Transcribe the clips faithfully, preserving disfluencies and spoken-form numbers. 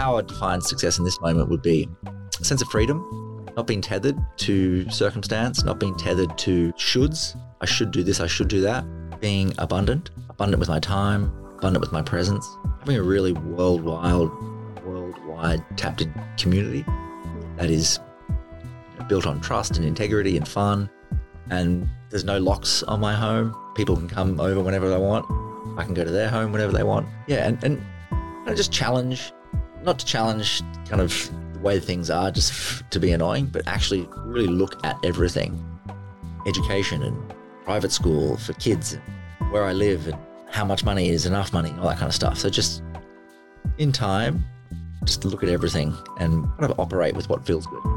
how I define success in this moment would be a sense of freedom, not being tethered to circumstance, not being tethered to shoulds. I should do this, I should do that. Being abundant, abundant with my time, abundant with my presence. Having a really worldwide, worldwide tapped in community that is you know, built on trust and integrity and fun. And there's no locks on my home. People can come over whenever they want. I can go to their home whenever they want. Yeah, and, and kind of just challenge, not to challenge kind of the way things are just f- to be annoying, but actually really look at everything. Education and private school for kids, and where I live and how much money is enough money, all that kind of stuff. So just in time, just look at everything and kind of operate with what feels good.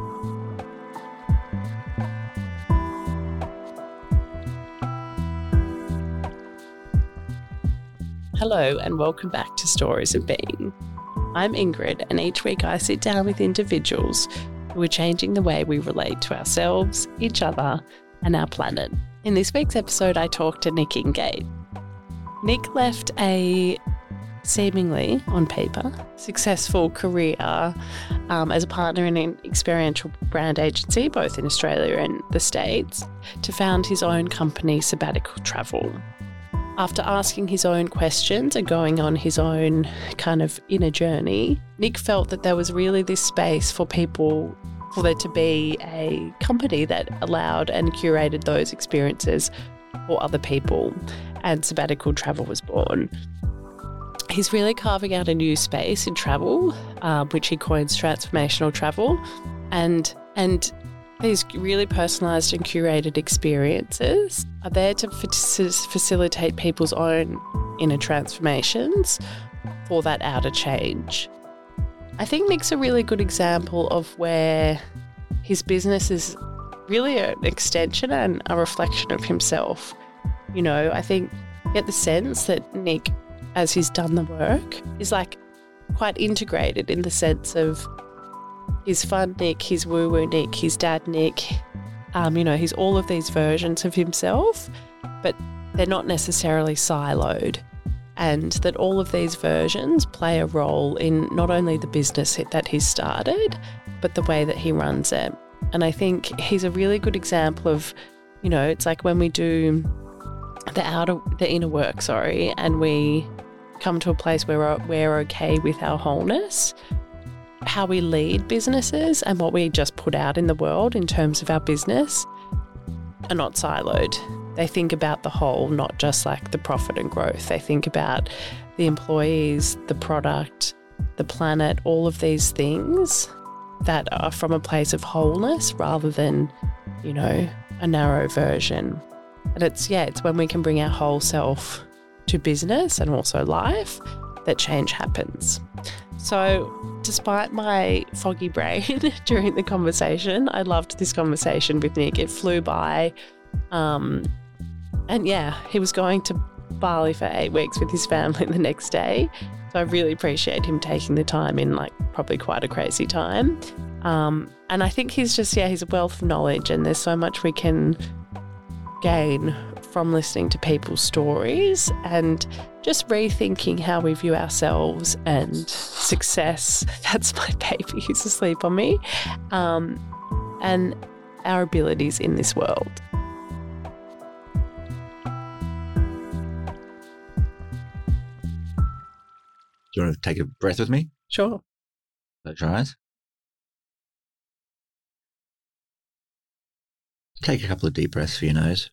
Hello and welcome back to Stories of Being. I'm Ingrid, and each week I sit down with individuals who are changing the way we relate to ourselves, each other, and our planet. In this week's episode, I talked to Nick Ingate. Nick left a seemingly, on paper, successful career um, as a partner in an experiential brand agency, both in Australia and the States, to found his own company, Sabbatical Travel. After asking his own questions and going on his own kind of inner journey, Nick felt that there was really this space for people, for there to be a company that allowed and curated those experiences for other people, and Sabbatical Travel was born. He's really carving out a new space in travel, uh, which he coins transformational travel, and and these really personalised and curated experiences are there to f- facilitate people's own inner transformations for that outer change. I think Nick's a really good example of where his business is really an extension and a reflection of himself. You know, I think you get the sense that Nick, as he's done the work, is like quite integrated in the sense of his fun Nick, his woo-woo Nick, his dad Nick. Um, you know, he's all of these versions of himself, but they're not necessarily siloed. And that all of these versions play a role in not only the business that he's started, but the way that he runs it. And I think he's a really good example of, you know, it's like when we do the outer, the inner work, sorry, and we come to a place where we're, we're okay with our wholeness, how we lead businesses and what we just put out in the world in terms of our business are not siloed. They think about the whole, not just like the profit and growth. They think about the employees, the product, the planet, all of these things that are from a place of wholeness rather than, you know, a narrow version. And it's, yeah, it's when we can bring our whole self to business and also life that change happens. So despite my foggy brain during the conversation, I loved this conversation with Nick. It flew by. Um, and yeah, he was going to Bali for eight weeks with his family the next day. So I really appreciate him taking the time in like probably quite a crazy time. Um, and I think he's just, yeah, he's a wealth of knowledge, and there's so much we can gain from listening to people's stories and just rethinking how we view ourselves and success. That's my baby who's asleep on me. Um, and our abilities in this world. Do you want to take a breath with me? Sure. Close your eyes. Take a couple of deep breaths for your nose.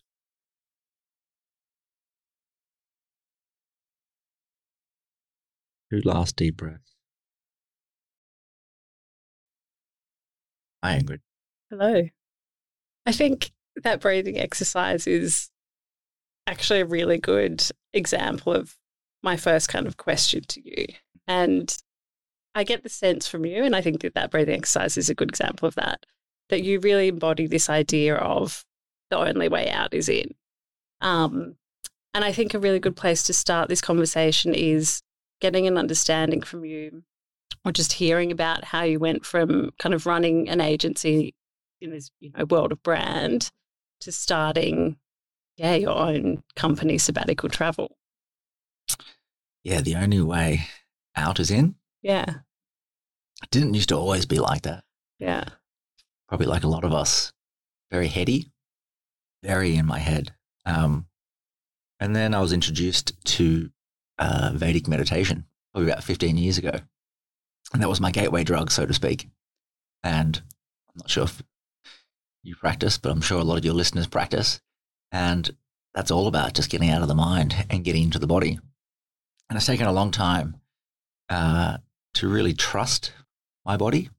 Two last deep breaths. Hi, Ingrid. Hello. I think that breathing exercise is actually a really good example of my first kind of question to you. And I get the sense from you, and I think that that breathing exercise is a good example of that, that you really embody this idea of the only way out is in. Um, and I think a really good place to start this conversation is getting an understanding from you, or just hearing about how you went from kind of running an agency in this, you know, world of brand to starting, yeah, your own company, Sabbatical Travel. Yeah, the only way out is in. Yeah. It didn't used to always be like that. Yeah. Probably like a lot of us, very heady, very in my head. Um, and then I was introduced to uh, Vedic meditation probably about fifteen years ago. And that was my gateway drug, so to speak. And I'm not sure if you practice, but I'm sure a lot of your listeners practice. And that's all about just getting out of the mind and getting into the body. And it's taken a long time uh, to really trust my body.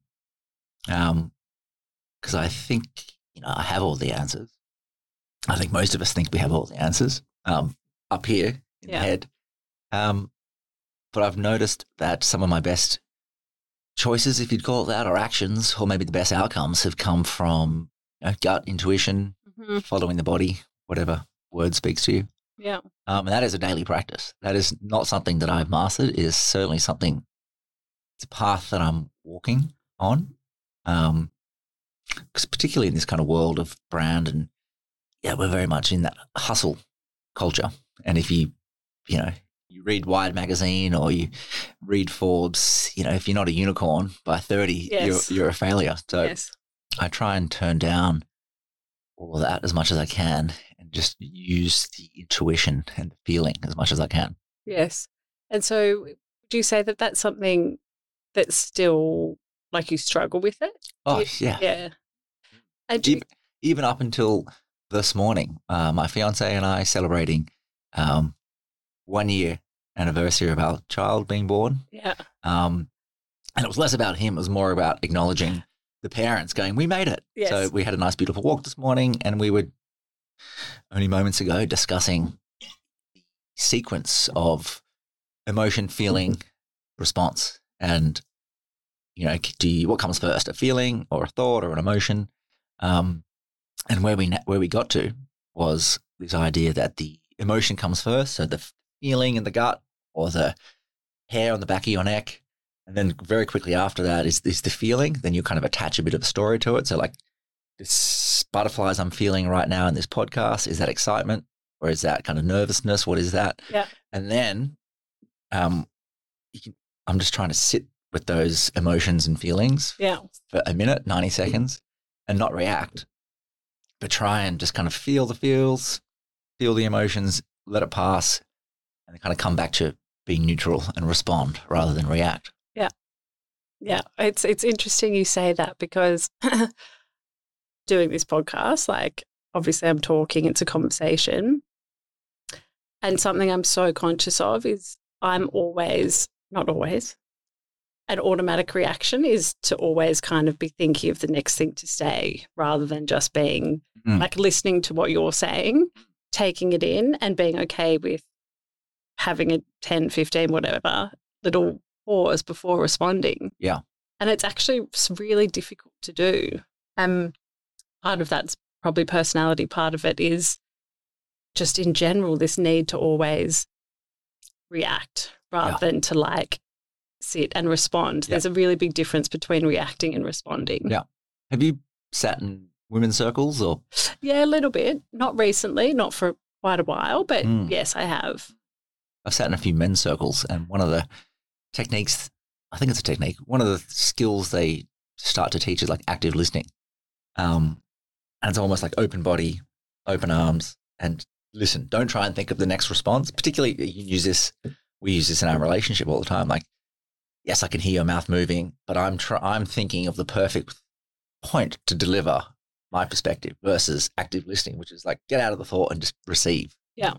Um, because I think, you know, I have all the answers. I think most of us think we have all the answers um, up here in Yeah. the head. Um, but I've noticed that some of my best choices, if you'd call it that, or actions, or maybe the best outcomes have come from, you know, gut intuition, Mhm. following the body, whatever word speaks to you. Yeah. Um, and that is a daily practice. That is not something that I've mastered. It is certainly something, it's a path that I'm walking on. Um, because particularly in this kind of world of brand and, yeah, we're very much in that hustle culture. And if you, you know, you read Wired magazine or you read Forbes, you know, if you're not a unicorn by thirty, Yes. you're, you're a failure. So Yes. I try and turn down all of that as much as I can and just use the intuition and the feeling as much as I can. Yes. And so would you say that that's something that's still like you struggle with it? Do Oh, you- yeah. Yeah. And do you- Even, even up until this morning, uh, my fiance and I celebrating um, one year anniversary of our child being born. yeah. Um, and it was less about him. It was more about acknowledging the parents going, we made it. Yes. So we had a nice, beautiful walk this morning, and we were only moments ago discussing the sequence of emotion, feeling, response. And, you know, do you, what comes first, a feeling or a thought or an emotion? Um, and where we where we got to was this idea that the emotion comes first, so the feeling in the gut or the hair on the back of your neck, and then very quickly after that is this the feeling. Then you kind of attach a bit of a story to it. So like this butterflies I'm feeling right now in this podcast, is that excitement or is that kind of nervousness? What is that? Yeah. And then um, you can, I'm just trying to sit with those emotions and feelings Yeah. for a minute, ninety seconds, and not react, but try and just kind of feel the feels, feel the emotions, let it pass, and then kind of come back to being neutral and respond rather than react. Yeah. It's it's interesting you say that because doing this podcast, like obviously I'm talking, it's a conversation. And something I'm so conscious of is I'm always, not always, an automatic reaction is to always kind of be thinking of the next thing to say rather than just being Mm. like listening to what you're saying, taking it in and being okay with having a ten, fifteen, whatever, little pause before responding. Yeah. And it's actually s- really difficult to do. Um, part of that's probably personality. Part of it is just in general, this need to always react rather Yeah. than to like sit and respond. Yeah. There's a really big difference between reacting and responding. Yeah. Have you sat in women's circles or? Yeah, a little bit. Not recently, not for quite a while, but Mm. yes, I have. I've sat in a few men's circles, and one of the techniques, I think it's a technique, one of the skills they start to teach is like active listening. Um, and it's almost like open body, open arms, and listen. Don't try and think of the next response. Particularly, you use this, we use this in our relationship all the time. Like, yes, I can hear your mouth moving, but I'm try, I'm thinking of the perfect point to deliver my perspective versus active listening, which is like get out of the thought and just receive. Yeah.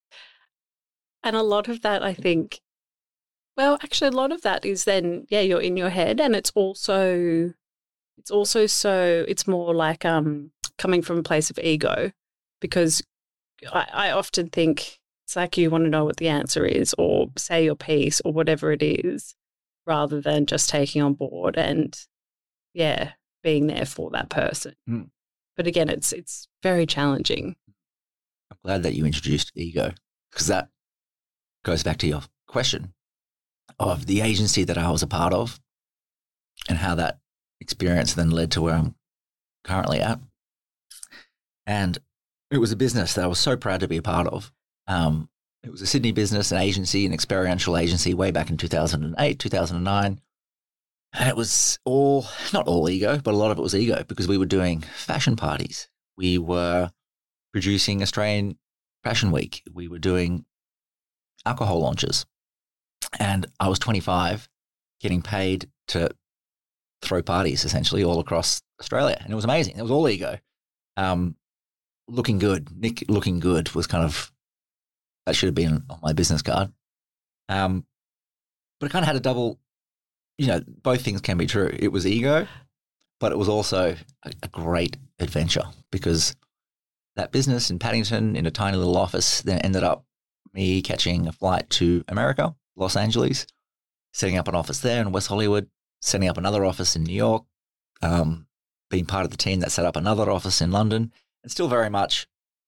And a lot of that, I think, well, actually, a lot of that is then, yeah, you're in your head, and it's also, it's also so, it's more like um coming from a place of ego, because I, I often think it's like you want to know what the answer is, or say your piece, or whatever it is, rather than just taking on board and, yeah, being there for that person. Mm. But again, it's it's very challenging. I'm glad that you introduced ego, because that goes back to your question of the agency that I was a part of and how that experience then led to where I'm currently at. And it was a business that I was so proud to be a part of. Um, it was a Sydney business, an agency, an experiential agency way back in two thousand eight, two thousand nine. And it was all, not all ego, but a lot of it was ego because we were doing fashion parties. We were producing Australian Fashion Week. We were doing alcohol launches. And I was twenty-five, getting paid to throw parties essentially all across Australia. And it was amazing. It was all ego. Um, looking good. Nick looking good was kind of, that should have been on my business card. Um, but it kind of had a double, you know, both things can be true. It was ego, but it was also a, a great adventure because that business in Paddington in a tiny little office then ended up me catching a flight to America, Los Angeles, setting up an office there in West Hollywood, setting up another office in New York, um, being part of the team that set up another office in London, and still very much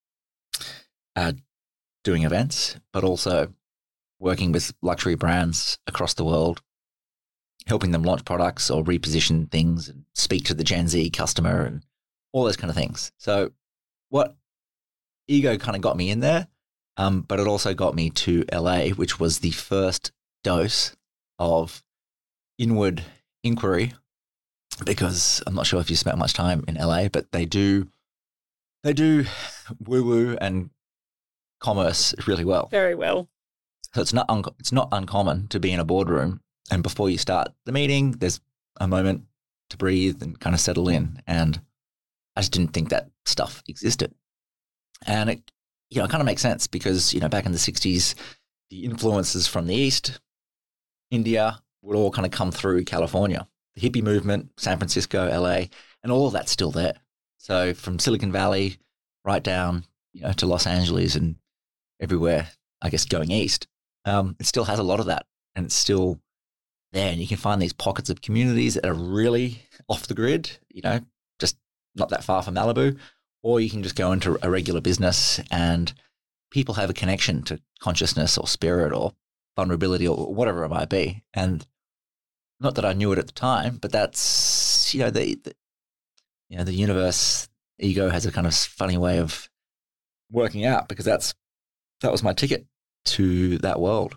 uh, doing events, but also working with luxury brands across the world, helping them launch products or reposition things and speak to the Gen Z customer and all those kind of things. So what ego kind of got me in there, um, but it also got me to L A, which was the first dose of inward inquiry, because I'm not sure if you spent much time in L A, but they do they do woo-woo and commerce really well. Very well. So it's not un- it's not uncommon to be in a boardroom and before you start the meeting, there's a moment to breathe and kind of settle in. And I just didn't think that stuff existed. And it, you know, it kind of makes sense because, you know, back in the sixties, the influences from the East, India, would all kind of come through California. The hippie movement, San Francisco, L A, and all of that's still there. So from Silicon Valley right down, you know, to Los Angeles and everywhere, I guess, going east, um, it still has a lot of that. And it's still there. And you can find these pockets of communities that are really off the grid, you know, just not that far from Malibu. Or you can just go into a regular business and people have a connection to consciousness or spirit or vulnerability or whatever it might be. And not that I knew it at the time, but that's, you know, the, the you know, the universe, ego has a kind of funny way of working out because that's, that was my ticket to that world.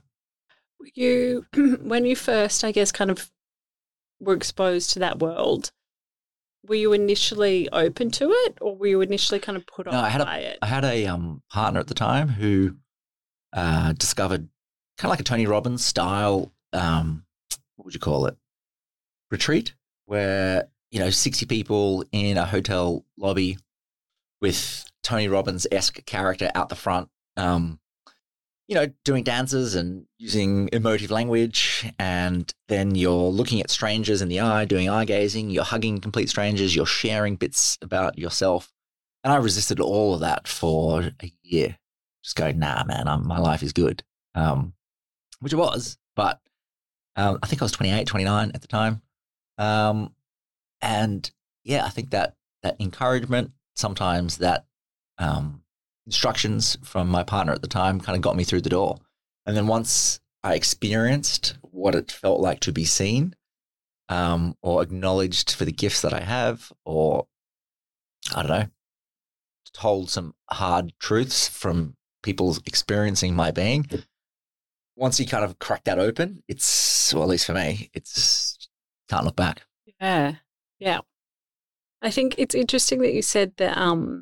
You, when you first, I guess, kind of were exposed to that world, were you initially open to it or were you initially kind of put off no, I had by a, it? I had a um, partner at the time who uh, discovered kind of like a Tony Robbins style, um, what would you call it, retreat where, you know, sixty people in a hotel lobby with Tony Robbins-esque character out the front, um, you know, doing dances and using emotive language. And then you're looking at strangers in the eye, doing eye gazing, you're hugging complete strangers, you're sharing bits about yourself. And I resisted all of that for a year, just going, nah, man, I'm, my life is good, um, which it was. But um, I think I was twenty-eight, twenty-nine at the time. Um, and yeah, I think that that encouragement, sometimes that um, instructions from my partner at the time kind of got me through the door. And then once I experienced what it felt like to be seen um, or acknowledged for the gifts that I have, or I don't know, told some hard truths from people experiencing my being, once you kind of crack that open, it's, well, at least for me, it's can't look back. Yeah, yeah. I think it's interesting that you said that um,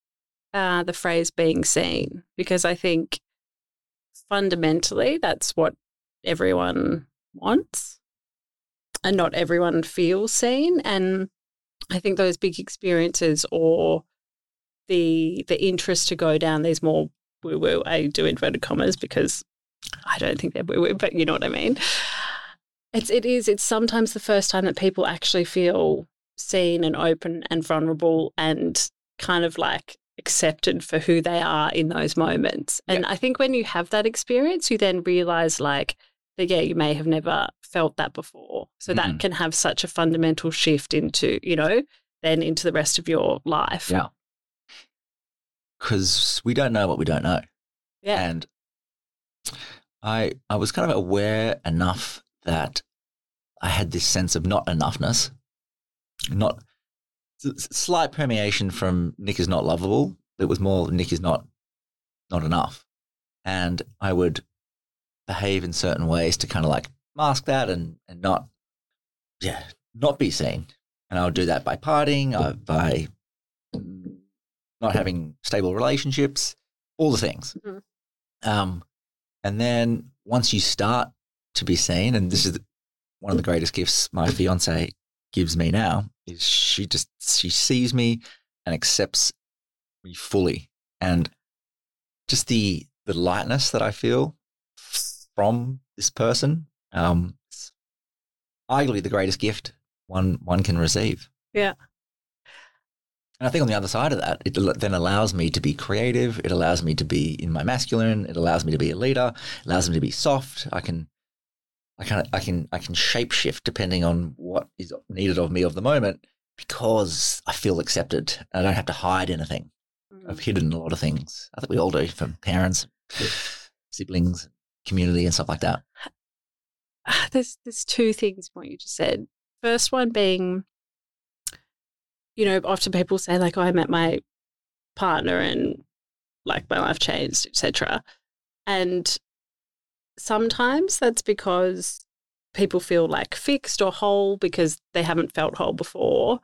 uh, the phrase being seen, because I think fundamentally that's what everyone wants and not everyone feels seen. And I think those big experiences or the the interest to go down these more woo-woo, I do inverted commas because I don't think they're woo-woo, but you know what I mean. It's, it is, it's sometimes the first time that people actually feel seen and open and vulnerable and kind of like accepted for who they are in those moments. And Yeah. I think when you have that experience, you then realize like that, yeah, you may have never felt that before. So that Mm-mm. can have such a fundamental shift into, you know, then into the rest of your life. Yeah. Because we don't know what we don't know. Yeah. And I I was kind of aware enough that I had this sense of not enoughness, not s- slight permeation from Nick is not lovable. It was more Nick is not not enough. And I would behave in certain ways to kind of like mask that and, and not yeah, not be seen. And I'll do that by partying, uh, by not having stable relationships, all the things. Mm-hmm. Um, and then once you start to be seen, and this is one of the greatest gifts my fiance gives me now, is she just, she sees me and accepts me fully. And just the, the lightness that I feel from this person, um, it's arguably the greatest gift one, one can receive. Yeah. And I think on the other side of that, it then allows me to be creative. It allows me to be in my masculine. It allows me to be a leader. It allows me to be soft. I can, I can, I can, I can shape shift depending on what is needed of me of the moment, because I feel accepted. I don't have to hide anything. Mm. I've hidden a lot of things. I think we all do, from parents, siblings, community, and stuff like that. There's there's two things what you just said. First one being, you know, often people say like, oh, I met my partner and like my life changed, et cetera. And sometimes that's because people feel like fixed or whole because they haven't felt whole before.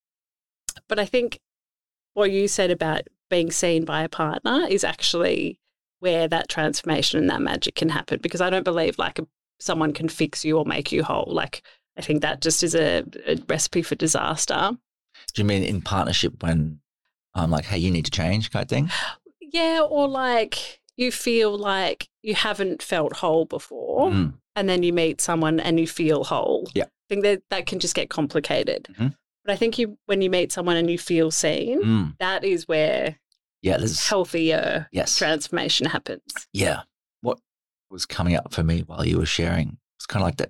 But I think what you said about being seen by a partner is actually where that transformation and that magic can happen, because I don't believe like a, someone can fix you or make you whole. Like I think that just is a, a recipe for disaster. Do you mean in partnership when I'm like, hey, you need to change kind of thing? Yeah, or like you feel like you haven't felt whole before mm. and then you meet someone and you feel whole. Yeah. I think that that can just get complicated. Mm-hmm. But I think you when you meet someone and you feel seen, mm. that is where yeah, there's, healthier yes. transformation happens. Yeah. What was coming up for me while you were sharing was kind of like that.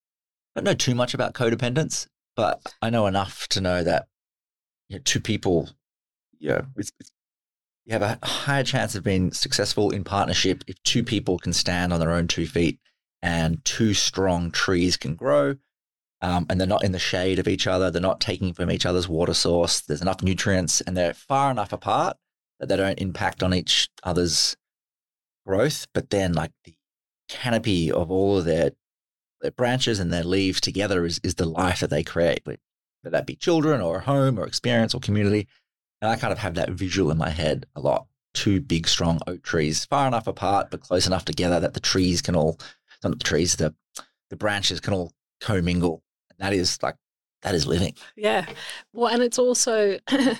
I don't know too much about codependence, but I know enough to know that you know, two people, you know, it's, it's, you have a higher chance of being successful in partnership if two people can stand on their own two feet and two strong trees can grow, um, and they're not in the shade of each other. They're not taking from each other's water source. There's enough nutrients and they're far enough apart that they don't impact on each other's growth. But then like the canopy of all of their, their branches and their leaves together is, is the life that they create, whether that be children or a home or experience or community. And I kind of have that visual in my head a lot. Two big, strong oak trees, far enough apart, but close enough together that the trees can all, not the trees, the, the branches can all commingle. And that is like, that is living. Yeah. Well, and it's also,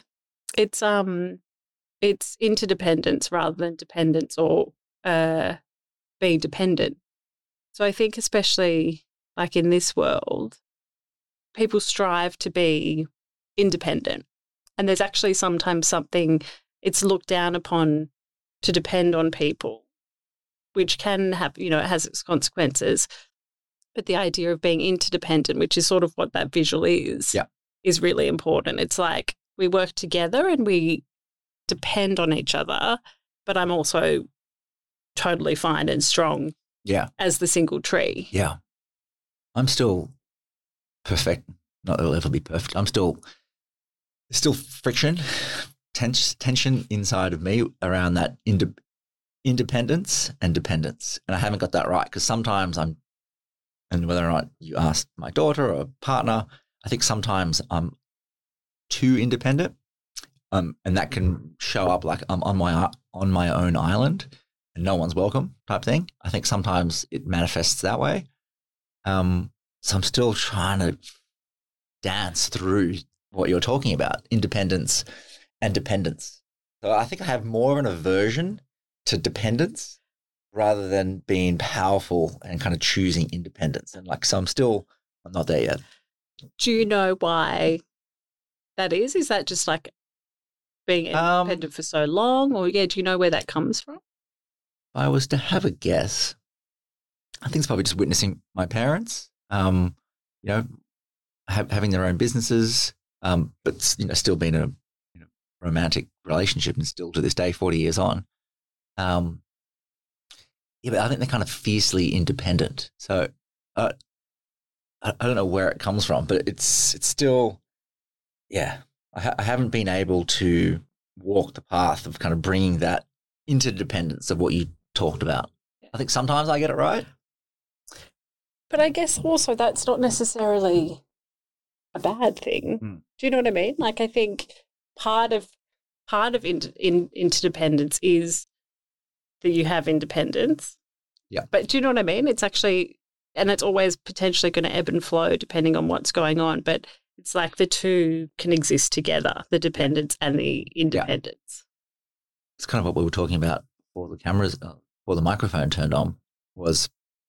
it's, um, it's interdependence rather than dependence or uh, being dependent. So I think especially like in this world, people strive to be independent. And there's actually sometimes something, it's looked down upon to depend on people, which can have, you know, it has its consequences. But the idea of being interdependent, which is sort of what that visual is, yeah. is really important. It's like we work together and we depend on each other, but I'm also totally fine and strong yeah. as the single tree. Yeah. I'm still perfect. Not that it'll ever be perfect. I'm still, there's still friction, tens- tension inside of me around that ind- independence and dependence. And I haven't got that right because sometimes I'm, and whether or not you ask my daughter or a partner, I think sometimes I'm too independent. Um, and that can show up like I'm on my on my own island and no one's welcome type thing. I think sometimes it manifests that way. Um, so I'm still trying to dance through what you're talking about, independence and dependence. So I think I have more of an aversion to dependence rather than being powerful and kind of choosing independence. And like, so I'm still, I'm not there yet. Do you know why that is? Is that just like being independent um, for so long, or yeah, do you know where that comes from? If I was to have a guess, I think it's probably just witnessing my parents, um, you know, have, having their own businesses, um, but you know, still being a you know, romantic relationship, and still to this day, forty years on. Um, yeah, but I think they're kind of fiercely independent. So uh, I, I don't know where it comes from, but it's it's still, yeah. I, ha- I haven't been able to walk the path of kind of bringing that interdependence of what you talked about. I think sometimes I get it right. But I guess also that's not necessarily a bad thing. Mm. Do you know what I mean? Like, I think part of part of in, in, interdependence is that you have independence. Yeah. But do you know what I mean? It's actually, and it's always potentially going to ebb and flow depending on what's going on. But it's like the two can exist together, the dependence and the independence. It's kind of what we were talking about before the cameras, uh, before the microphone turned on, was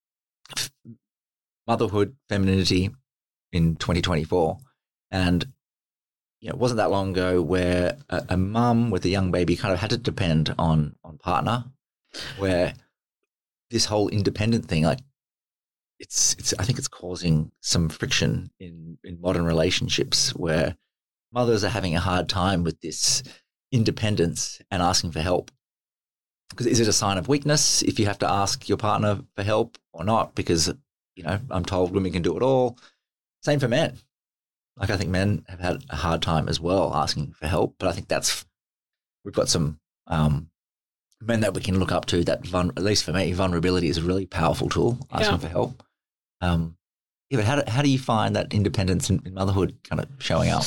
motherhood, femininity in twenty twenty-four. And, you know, it wasn't that long ago where a, a mum with a young baby kind of had to depend on, on partner, where this whole independent thing, like, it's, it's, I think it's causing some friction in, in modern relationships where mothers are having a hard time with this independence and asking for help. Because is it a sign of weakness if you have to ask your partner for help or not? Because, you know, I'm told women can do it all. Same for men. Like, I think men have had a hard time as well asking for help, but I think that's, we've got some um, men that we can look up to that, vul- at least for me, vulnerability is a really powerful tool, asking Yeah. for help. Um, yeah, but how do, how do you find that independence in, in motherhood kind of showing up?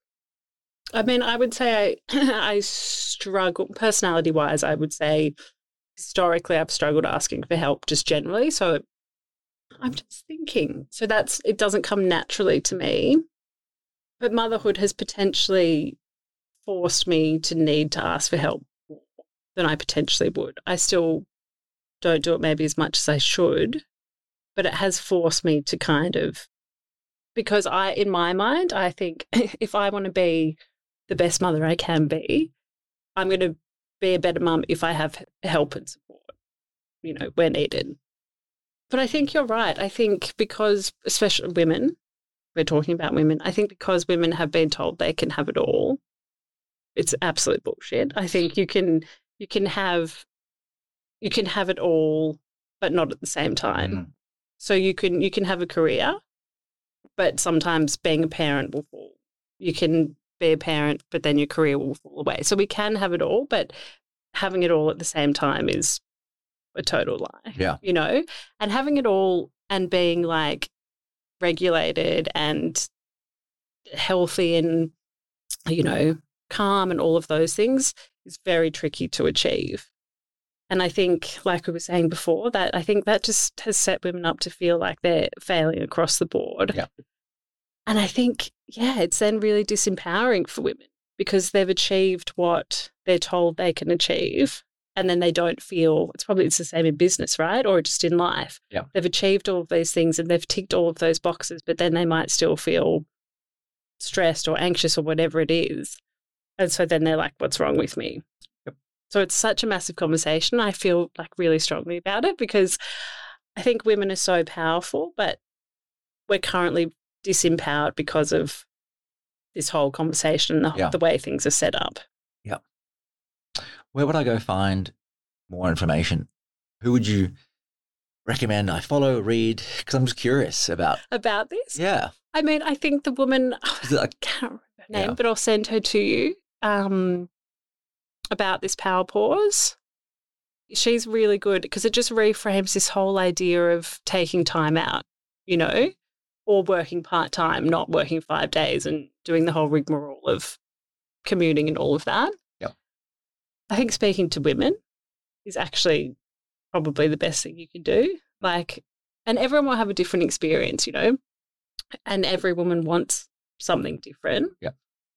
I mean, I would say I, I struggle, personality-wise, I would say historically I've struggled asking for help just generally. So I'm just thinking. So that's, it doesn't come naturally to me. But motherhood has potentially forced me to need to ask for help more than I potentially would. I still don't do it maybe as much as I should, but it has forced me to kind of, because I, in my mind, I think if I want to be the best mother I can be, I'm going to be a better mum if I have help and support, you know, where needed. But I think you're right. I think because, especially women, we're talking about women, I think because women have been told they can have it all, it's absolute bullshit. I think you can you can have you can have it all, but not at the same time. Mm. So you can you can have a career, but sometimes being a parent will fall. You can be a parent, but then your career will fall away. So we can have it all, but having it all at the same time is a total lie. Yeah. You know? And having it all and being like regulated and healthy and, you know, calm and all of those things is very tricky to achieve. And I think, like we were saying before, that I think that just has set women up to feel like they're failing across the board. Yeah. And I think, yeah, it's then really disempowering for women because they've achieved what they're told they can achieve. And then they don't feel, it's probably, it's the same in business, right? Or just in life. Yeah. They've achieved all of these things and they've ticked all of those boxes, but then they might still feel stressed or anxious or whatever it is. And so then they're like, what's wrong with me? Yep. So it's such a massive conversation. I feel like really strongly about it because I think women are so powerful, but we're currently disempowered because of this whole conversation and the, Yeah. the way things are set up. Where would I go find more information? Who would you recommend I follow, read? Because I'm just curious about. About this? Yeah. I mean, I think the woman, Is it I like, can't remember her name, Yeah. but I'll send her to you um, about this power pause. She's really good because it just reframes this whole idea of taking time out, you know, or working part-time, not working five days and doing the whole rigmarole of commuting and all of that. Yep. I think speaking to women is actually probably the best thing you can do. Like, and everyone will have a different experience, you know, and every woman wants something different. Yeah.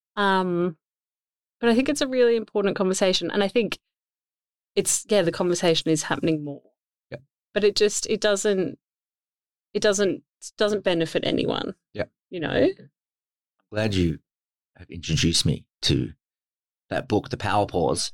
Um, but I think it's a really important conversation. And I think it's, yeah, the conversation is happening more. Yeah. But it just, it doesn't, it doesn't, doesn't benefit anyone. Yeah. You know? glad you have introduced me to that book, The Power Pause,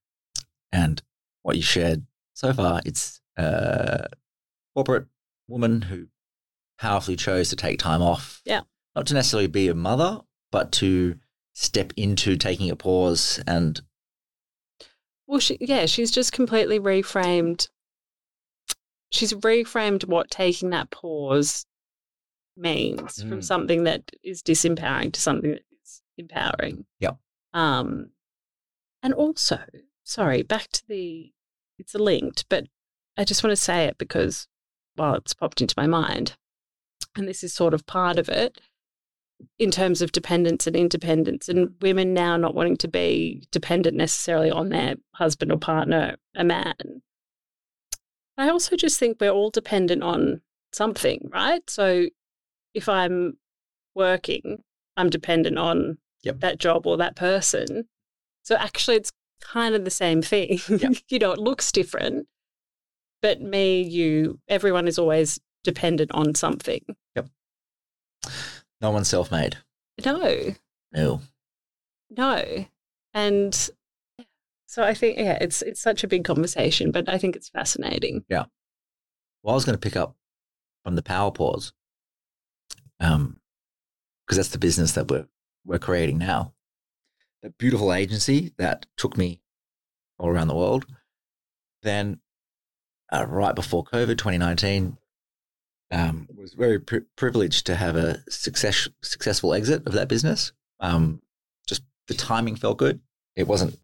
and what you shared so far. It's a corporate woman who powerfully chose to take time off. Yeah. Not to necessarily be a mother, but to step into taking a pause and Well, she, yeah, she's just completely reframed. She's reframed what taking that pause means from Mm. something that is disempowering to something that is empowering. Yep. Um, and also, sorry, back to the, it's linked, but I just want to say it because, well, it's popped into my mind, and this is sort of part of it. in terms of dependence and independence, and women now not wanting to be dependent necessarily on their husband or partner, a man. I also just think we're all dependent on something, right? So if I'm working, I'm dependent on Yep. that job or that person. So actually it's kind of the same thing. Yep. You know, it looks different, but me, you, everyone is always dependent on something. Yep. No one's self-made. No, No. no. And so I think, yeah, it's it's such a big conversation, but I think it's fascinating. Yeah. Well, I was going to pick up from the power pause, um, because that's the business that we're we're creating now. That beautiful agency that took me all around the world. Then, uh, right before COVID, twenty nineteen, um, was very pri- privileged to have a success successful exit of that business. Um, just the timing felt good. It wasn't.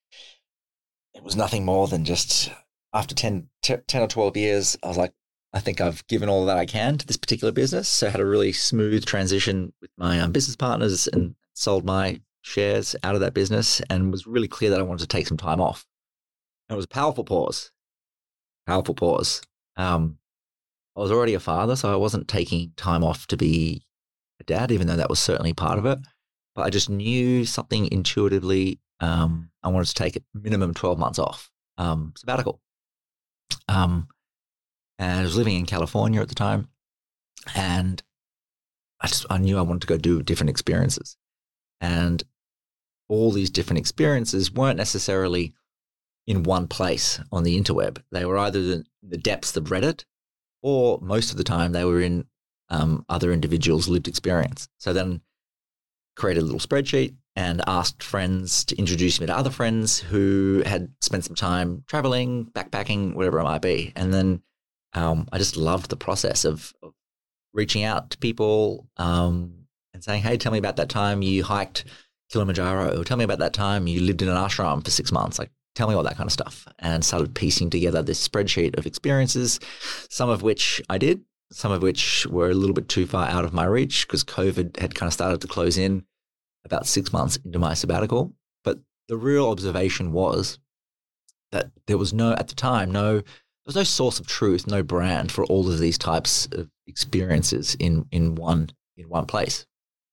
It was nothing more than just after ten, t- ten or twelve years, I was like, I think I've given all that I can to this particular business. So I had a really smooth transition with my um, business partners and sold my shares out of that business and was really clear that I wanted to take some time off. And it was a powerful pause, powerful pause. Um, I was already a father, so I wasn't taking time off to be a dad, even though that was certainly part of it. But I just knew something intuitively. Um, I wanted to take a minimum twelve months off, um, sabbatical. Um, and I was living in California at the time, and I just I knew I wanted to go do different experiences, and all these different experiences weren't necessarily in one place on the interweb. They were either in the depths of Reddit, or most of the time they were in um, other individuals' lived experience. So then created a little spreadsheet and asked friends to introduce me to other friends who had spent some time traveling, backpacking, whatever it might be. And then um, I just loved the process of, of reaching out to people um, and saying, hey, tell me about that time you hiked Kilimanjaro, or tell me about that time you lived in an ashram for six months. Like, tell me all that kind of stuff. And started piecing together this spreadsheet of experiences, some of which I did, some of which were a little bit too far out of my reach because COVID had kind of started to close in about six months into my sabbatical. But the real observation was that there was no, at the time, no, there was no source of truth, no brand for all of these types of experiences in, in one, in one place.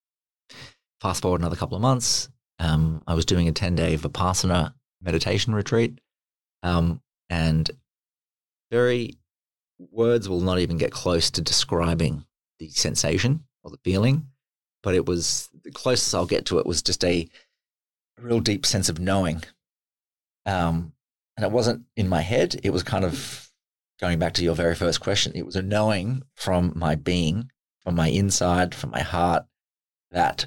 Fast forward another couple of months, um, I was doing a ten-day Vipassana meditation retreat, um, and very words will not even get close to describing the sensation or the feeling, but it was the closest I'll get to it was just a real deep sense of knowing. Um, and it wasn't in my head. It was kind of going back to your very first question. It was a knowing from my being, from my inside, from my heart that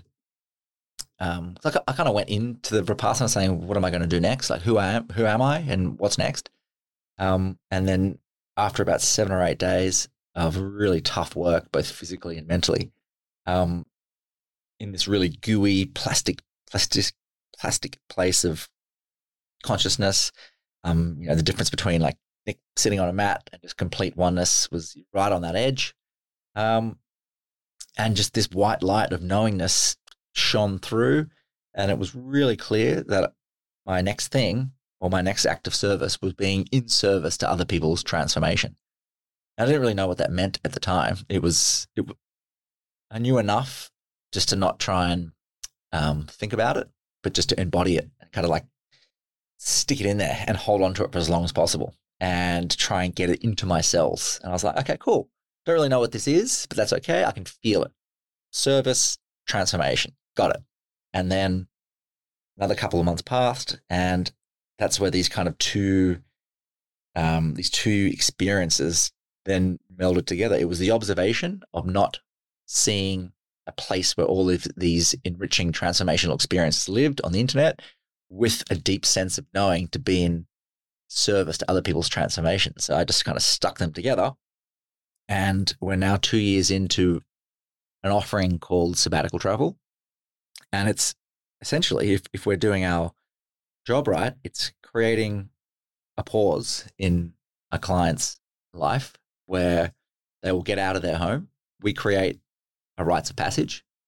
um, like I kind of went into the Vipassana saying, what am I going to do next? Like, who I am, who am I and what's next? Um, and then after about seven or eight days of really tough work, both physically and mentally, um, in this really gooey plastic, plastic, plastic place of consciousness, um, you know, the difference between like sitting on a mat and just complete oneness was right on that edge. Um, and just this white light of knowingness shone through, and it was really clear that my next thing or my next act of service was being in service to other people's transformation. I didn't really know what that meant at the time. It was, it, I knew enough just to not try and um, think about it, but just to embody it and kind of like stick it in there and hold on to it for as long as possible and try and get it into my cells. And I was like, okay, cool. Don't really know what this is, but that's okay. I can feel it. Service, transformation. Got it. And then another couple of months passed, and that's where these kind of two, um, these two experiences then melded together. It was the observation of not seeing a place where all of these enriching transformational experiences lived on the internet with a deep sense of knowing to be in service to other people's transformation. So I just kind of stuck them together, and we're now two years into an offering called Sabbatical Travel. And it's essentially, if, if we're doing our job right, it's creating a pause in a client's life where they will get out of their home. We create a rites of passage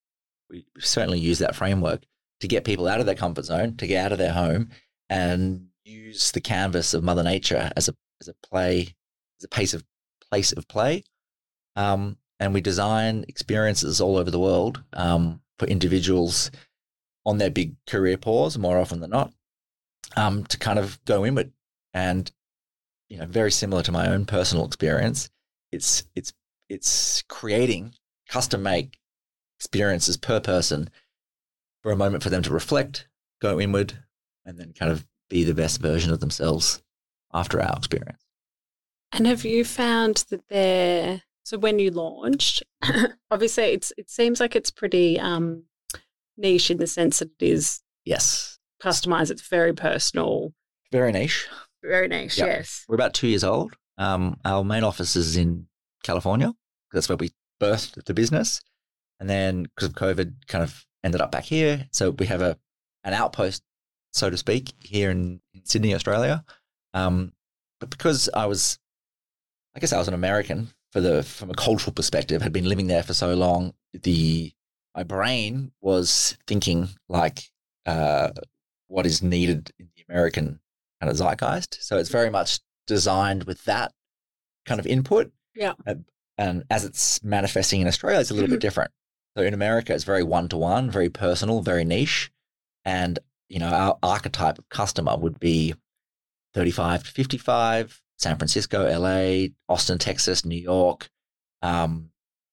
we certainly use that framework to get people out of their comfort zone, to get out of their home, and use the canvas of Mother Nature as a as a play, as a place of place of play. Um, and we design experiences all over the world um, for individuals on their big career pause, more often than not, um, to kind of go inward. And you know, very similar to my own personal experience, it's it's it's creating custom-made experiences per person for a moment for them to reflect, go inward, and then kind of be the best version of themselves after our experience. And have you found that they're, so when you launched, obviously it's it seems like it's pretty um, niche in the sense that it is Yes. customized, it's very personal. Very niche. Very niche, Yep. yes. We're about two years old. Um, our main office is in California. That's where we birthed the business. And then because of COVID, kind of ended up back here. So we have a an outpost, so to speak, here in, in Sydney, Australia. Um, but because I was, I guess I was an American for the from a cultural perspective, had been living there for so long, the my brain was thinking like uh, what is needed in the American kind of zeitgeist. So it's very much designed with that kind of input. Yeah. And, and as it's manifesting in Australia, it's a little bit different. So in America, it's very one-to-one, very personal, very niche. And, you know, our archetype of customer would be thirty-five to fifty-five, San Francisco, L A, Austin, Texas, New York, um,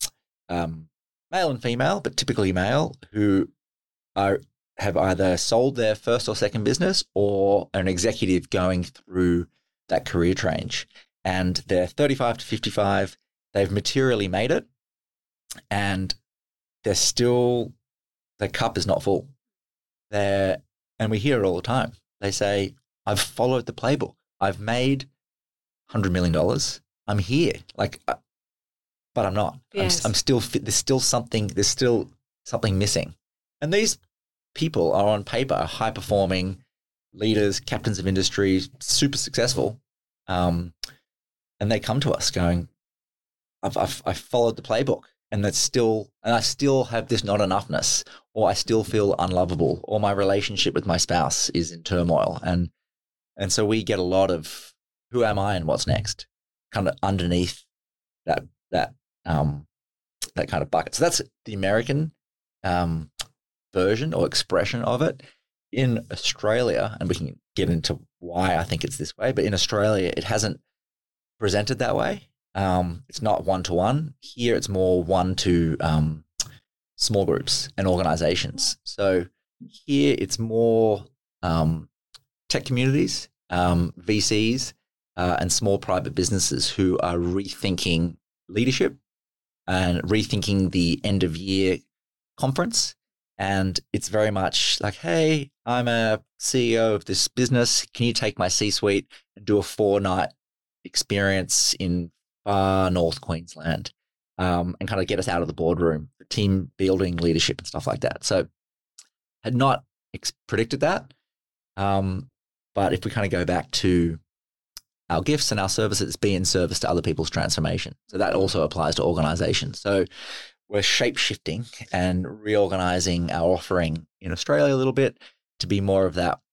um, male and female, but typically male, who are have either sold their first or second business or an executive going through that career change. And they're thirty-five to fifty-five, they've materially made it, and they're still, the cup is not full. They're, and we hear it all the time. They say, I've followed the playbook. I've made one hundred million dollars. I'm here. Like, uh, but I'm not. Yes. I'm, I'm still, there's still something, there's still something missing. And these people are on paper high performing leaders, captains of industry, super successful. Um, and they come to us going, I've, I've, I've followed the playbook, and that's still, and I still have this not enoughness, or I still feel unlovable, or my relationship with my spouse is in turmoil. And, and so we get a lot of who am I and what's next kind of underneath that, that, um, that kind of bucket. So that's the American, um, version or expression of it. In Australia, and we can get into why I think it's this way, but in Australia, it hasn't presented that way. Um, it's not one-to-one. Here, it's more one to um, small groups and organizations. So here, it's more um, tech communities, um, V Cs, uh, and small private businesses who are rethinking leadership and rethinking the end-of-year conference. And it's very much like, hey, I'm a C E O of this business. Can you take my C-suite and do a four-night experience in far North Queensland um, and kind of get us out of the boardroom for team building, leadership, and stuff like that. So had not ex- predicted that. Um, but if we kind of go back to our gifts and our services, be in service to other people's transformation. So that also applies to organizations. So we're shape-shifting and reorganizing our offering in Australia a little bit to be more of that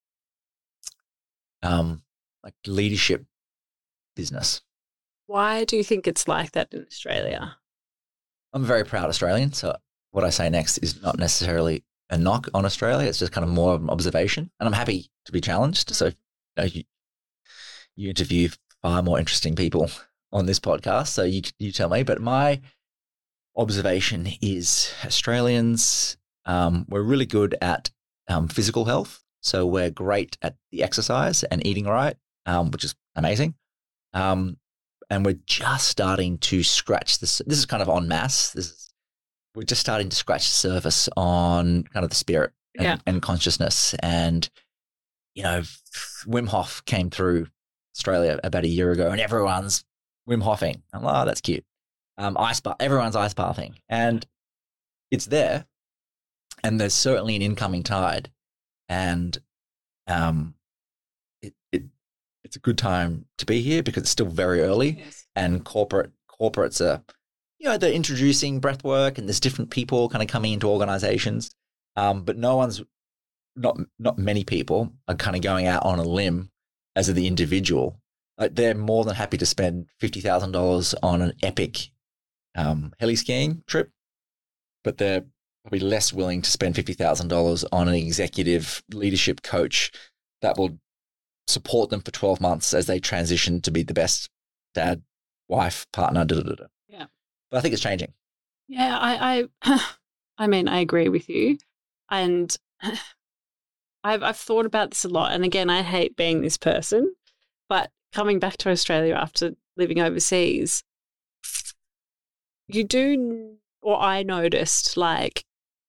um, like leadership business. Why do you think it's like that in Australia? I'm a very proud Australian, so what I say next is not necessarily a knock on Australia. It's just kind of more of an observation, and I'm happy to be challenged. So you know, you, you interview far more interesting people on this podcast, so you you tell me. But my observation is Australians, um, we're really good at um, physical health. So we're great at the exercise and eating right, um, which is amazing. Um, and we're just starting to scratch this. This is kind of en masse. This is, we're just starting to scratch the surface on kind of the spirit and, Yeah. and consciousness. And, you know, Wim Hof came through Australia about a year ago and everyone's Wim Hofing. I'm like, oh, that's cute. Um, ice bath, everyone's ice bathing, and it's there, and there's certainly an incoming tide, and um, it, it it's a good time to be here because it's still very early, Yes. and corporate corporates are you know, they're introducing breath work and there's different people kind of coming into organizations. Um, but no one's, not not many people are kind of going out on a limb as the individual. Like they're more than happy to spend fifty thousand dollars on an epic um, heli skiing trip, but they're probably less willing to spend fifty thousand dollars on an executive leadership coach that will support them for twelve months as they transition to be the best dad, wife, partner, da, da, da, da. Yeah. But I think it's changing. Yeah, I, I, I mean, I agree with you. And I've, I've thought about this a lot. And again, I hate being this person, but coming back to Australia after living overseas, you do, or I noticed like,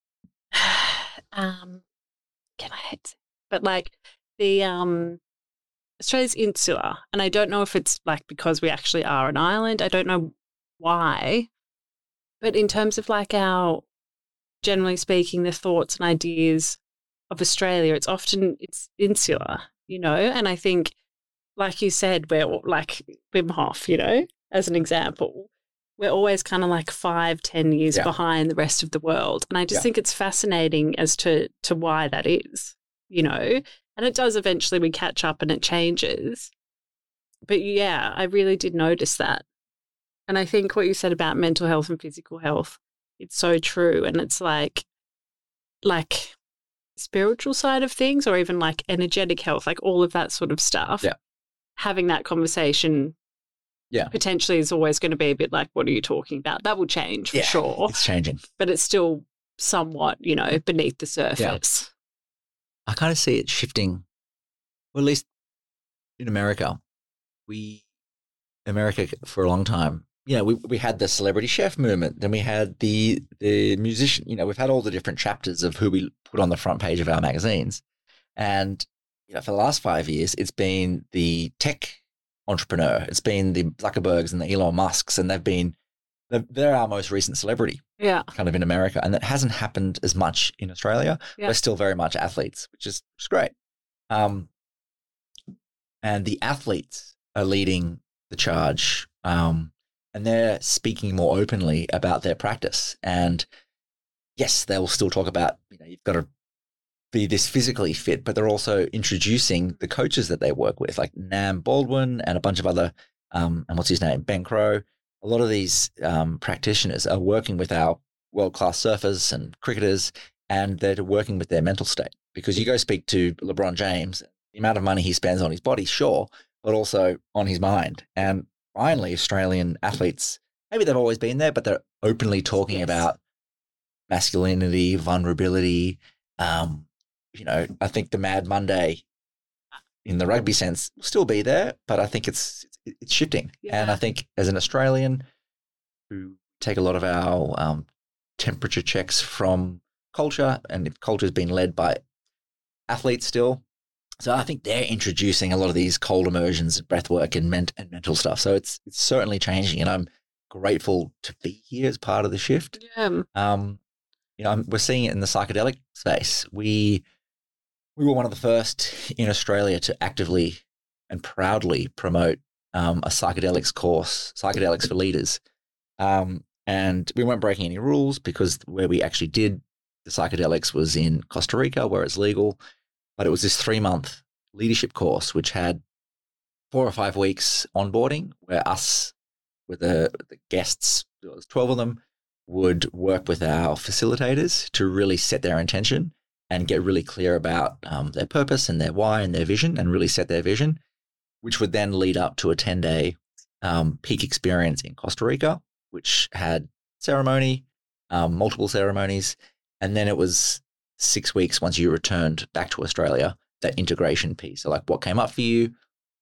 um, can I hate, to- but like the, um, Australia's insular, and I don't know if it's like because we actually are an island. I don't know why, but in terms of like our, generally speaking, the thoughts and ideas of Australia, it's often it's insular, you know. And I think, like you said, we're like Wim Hof, you know, as an example, we're always kind of like five, ten years Yeah. behind the rest of the world, and I just Yeah. think it's fascinating as to to why that is, you know. And it does eventually, we catch up and it changes. But yeah, I really did notice that. And I think what you said about mental health and physical health, it's so true. And it's like, like spiritual side of things, or even like energetic health, like all of that sort of stuff. Yeah. Having that conversation Yeah. potentially is always going to be a bit like, what are you talking about? That will change for Yeah, sure. It's changing. But it's still somewhat, you know, beneath the surface. I kind of see it shifting, well, at least in America. We, America for a long time, you know, we, we had the celebrity chef movement, then we had the the musician, you know, we've had all the different chapters of who we put on the front page of our magazines. And, you know, for the last five years, it's been the tech entrepreneur, it's been the Zuckerbergs and the Elon Musks, and they've been, they're, they're our most recent celebrity. Yeah. Kind of in America, and that hasn't happened as much in Australia. Yeah. We're still very much athletes, which is, which is great. Um, and the athletes are leading the charge, um, and they're speaking more openly about their practice. And yes, they will still talk about, you know, you've got to be this physically fit, but they're also introducing the coaches that they work with, like Nam Baldwin and a bunch of other, um, and what's his name, Ben Crow. A lot of these um, practitioners are working with our world-class surfers and cricketers, and they're working with their mental state. Because you go speak to LeBron James, the amount of money he spends on his body, sure, but also on his mind. And finally, Australian athletes, maybe they've always been there, but they're openly talking Yes. about masculinity, vulnerability. Um, you know, I think the Mad Monday in the rugby sense will still be there, but I think it's it's shifting. And Yeah. I think as an Australian who take a lot of our um, temperature checks from culture, and if culture has been led by athletes still, so I think they're introducing a lot of these cold immersions and breath work and, ment- and mental stuff. So it's it's certainly changing, and I'm grateful to be here as part of the shift. Yeah. Um, you know, I'm, we're seeing it in the psychedelic space. We we were one of the first in Australia to actively and proudly promote um, a psychedelics course, psychedelics for leaders. Um, and we weren't breaking any rules because where we actually did the psychedelics was in Costa Rica, where it's legal. But it was this three-month leadership course, which had four or five weeks onboarding, where us, with the, the guests, there was twelve of them, would work with our facilitators to really set their intention and get really clear about um, their purpose and their why and their vision, and really set their vision, which would then lead up to a ten-day um, peak experience in Costa Rica, which had ceremony, um, multiple ceremonies, and then it was six weeks once you returned back to Australia, that integration piece. So like, what came up for you,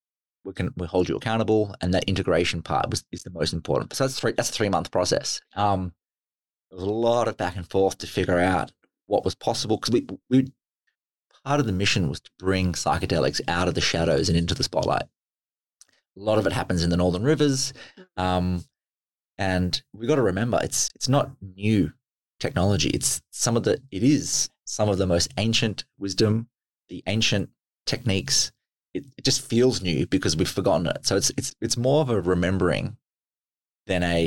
we can we hold you accountable, and that integration part was is the most important. So that's three that's a three month process. Um, there was a lot of back and forth to figure out what was possible, because we we part of the mission was to bring psychedelics out of the shadows and into the spotlight. A lot of it happens in the Northern Rivers, um, and we got to remember it's it's not new technology. It's some of the it is some of the most ancient wisdom, the ancient techniques. It, it just feels new because we've forgotten it. So it's it's it's more of a remembering than a, oh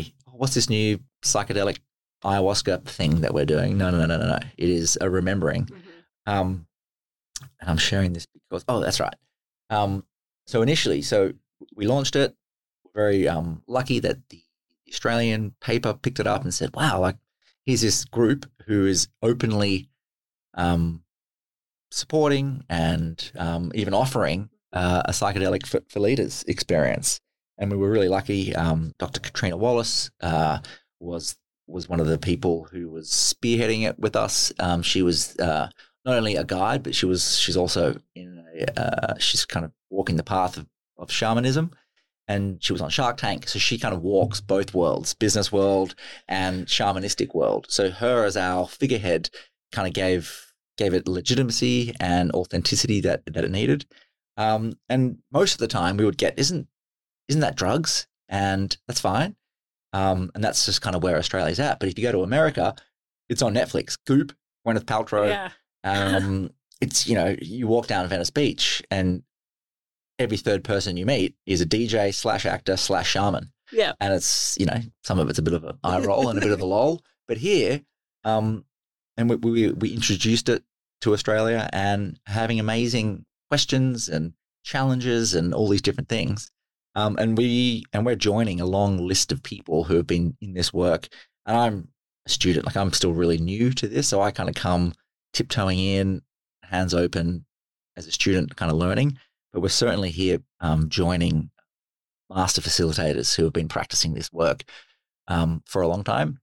what's this new psychedelic ayahuasca thing that we're doing? No, no, no, no, no, no. It is a remembering. Mm-hmm. Um, and I'm sharing this because, oh, that's right. Um, so initially, so we launched it. We're very um, lucky that the Australian paper picked it up and said, wow, like here's this group who is openly um, supporting and um, even offering uh, a psychedelic for, for leaders experience. And we were really lucky. Um, Doctor Katrina Wallace uh, was was one of the people who was spearheading it with us. Um, she was uh, not only a guide, but she was she's also in a, uh, she's kind of walking the path of, of shamanism. And she was on Shark Tank, so she kind of walks both worlds, business world and shamanistic world. So her as our figurehead kind of gave gave it legitimacy and authenticity that that it needed. Um, and most of the time we would get, isn't isn't that drugs? And that's fine. Um, and that's just kind of where Australia's at. But if you go to America, it's on Netflix. Goop, Gwyneth Paltrow. Yeah. um, it's, you know, you walk down Venice Beach and every third person you meet is a D J slash actor slash shaman. Yeah. And it's, you know, some of it's a bit of an eye roll and a bit of a lol. But here, um, and we, we, we introduced it to Australia and having amazing questions and challenges and all these different things. Um, and we, and we're joining a long list of people who have been in this work. And I'm a student, like I'm still really new to this. So I kind of come tiptoeing in, hands open as a student, kind of learning. But we're certainly here um, joining master facilitators who have been practicing this work um, for a long time.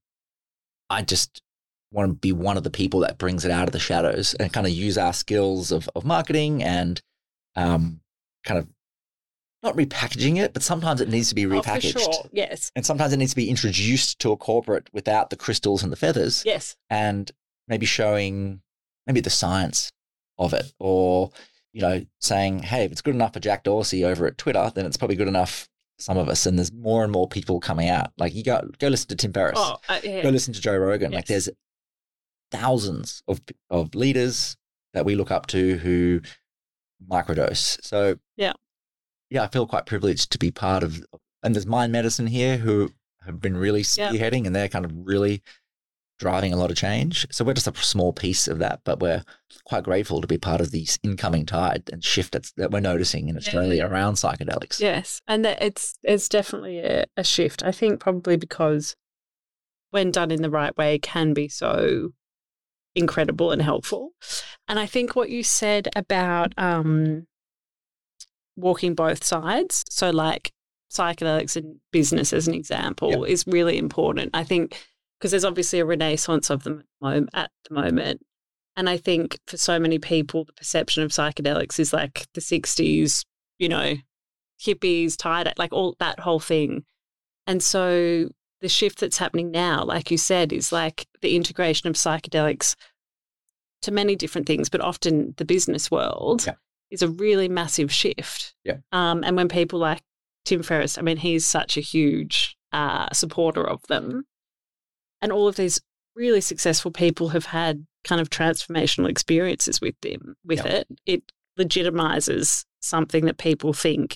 I just want to be one of the people that brings it out of the shadows and kind of use our skills of, of marketing and um, kind of not repackaging it, but sometimes it needs to be repackaged. Oh, for sure. Yes. And sometimes it needs to be introduced to a corporate without the crystals and the feathers. Yes. And maybe showing maybe the science of it, or you know, saying, hey, if it's good enough for Jack Dorsey over at Twitter, then it's probably good enough for some of us. And there's more and more people coming out. Like you go, go listen to Tim Ferriss, Oh, uh, yeah. go listen to Joe Rogan. Yes. Like there's thousands of of leaders that we look up to who microdose. So yeah, yeah, I feel quite privileged to be part of. And there's Mind Medicine here who have been really Yeah. spearheading, and they're kind of really driving a lot of change. So we're just a small piece of that, but we're quite grateful to be part of this incoming tide and shift that's, that we're noticing in Australia around psychedelics. Yes, and that it's it's definitely a, a shift. I think probably because when done in the right way, can be so incredible and helpful. And I think what you said about um, walking both sides, so like psychedelics and business as an example, Yep. is really important. I think because there's obviously a renaissance of them at the mom- at the moment. And I think for so many people, the perception of psychedelics is like the sixties, you know, hippies, tie-dye, like all that whole thing. And so the shift that's happening now, like you said, is like the integration of psychedelics to many different things, but often the business world Yeah. is a really massive shift. Yeah. Um, and when people like Tim Ferriss, I mean, he's such a huge uh, supporter of them. And all of these really successful people have had kind of transformational experiences with them, with Yeah. it. It legitimizes something that people think,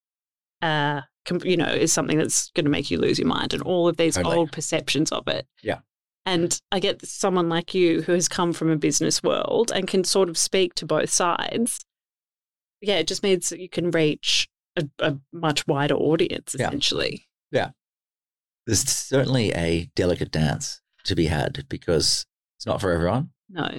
uh, com- you know, is something that's going to make you lose your mind, and all of these Totally. old perceptions of it. Yeah. And I get someone like you who has come from a business world and can sort of speak to both sides. Yeah, it just means that you can reach a, a much wider audience, Yeah. essentially. There's certainly a delicate dance to be had because it's not for everyone. No.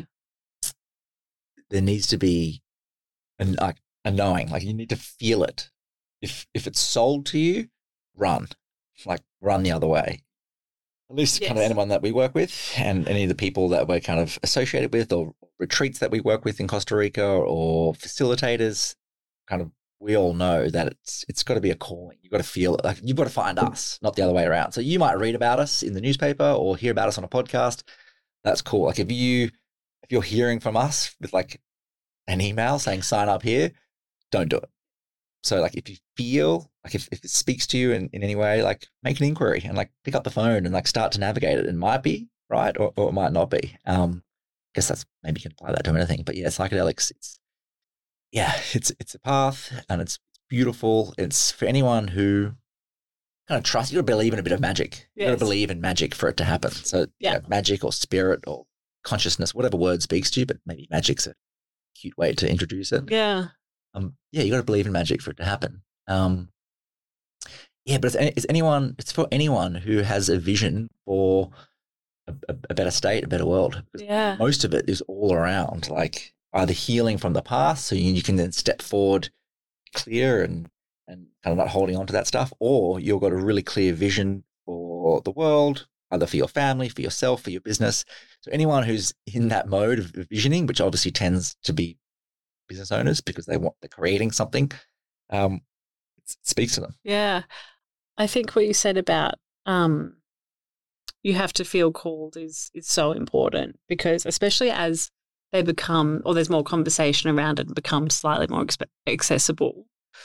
There needs to be a, like a knowing, like you need to feel it. If if it's sold to you, run, like run the other way. At least kind of Yes. anyone that we work with and any of the people that we're kind of associated with, or retreats that we work with in Costa Rica, or facilitators, kind of we all know that it's it's got to be a calling. You've got to feel it. Like you've got to find us, not the other way around. So you might read about us in the newspaper or hear about us on a podcast. That's cool. Like if you if you're hearing from us with like an email saying sign up here, don't do it. So like if you feel like if, if it speaks to you in, in any way, like make an inquiry and like pick up the phone and like start to navigate it. It might be right or, or it might not be. Um, I guess that's maybe you can apply that to anything. But yeah, psychedelics, it's yeah, it's it's a path and it's beautiful. It's for anyone who kind of trust. You got to believe in a bit of magic. You got Yes. to believe in magic for it to happen. So Yeah. you know, magic or spirit or consciousness, whatever word speaks to you, but maybe magic's a cute way to introduce it. Yeah. Um, yeah, you got to believe in magic for it to happen. Um, yeah, but it's, it's anyone. It's for anyone who has a vision for a, a, a better state, a better world. Because Yeah. most of it is all around, like either healing from the past, so you, you can then step forward clear and and kind of not holding on to that stuff, or you've got a really clear vision for the world, either for your family, for yourself, for your business. So anyone who's in that mode of visioning, which obviously tends to be business owners because they want they're creating something, um, it speaks to them. Yeah. I think what you said about um, you have to feel called is is so important, because especially as they become, or there's more conversation around it and become slightly more exp- accessible.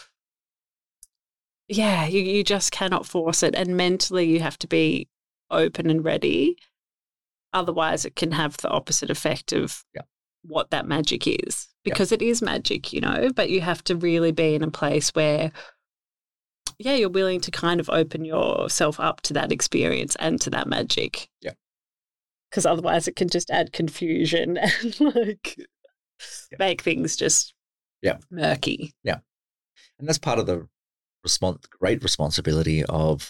Yeah, you, you just cannot force it. And mentally you have to be open and ready. Otherwise it can have the opposite effect of Yeah. what that magic is, because it is magic, you know, but you have to really be in a place where, yeah, you're willing to kind of open yourself up to that experience and to that magic. Yeah. Because otherwise it can just add confusion and like Yeah. make things just Yeah. murky. And that's part of the respons- great responsibility of,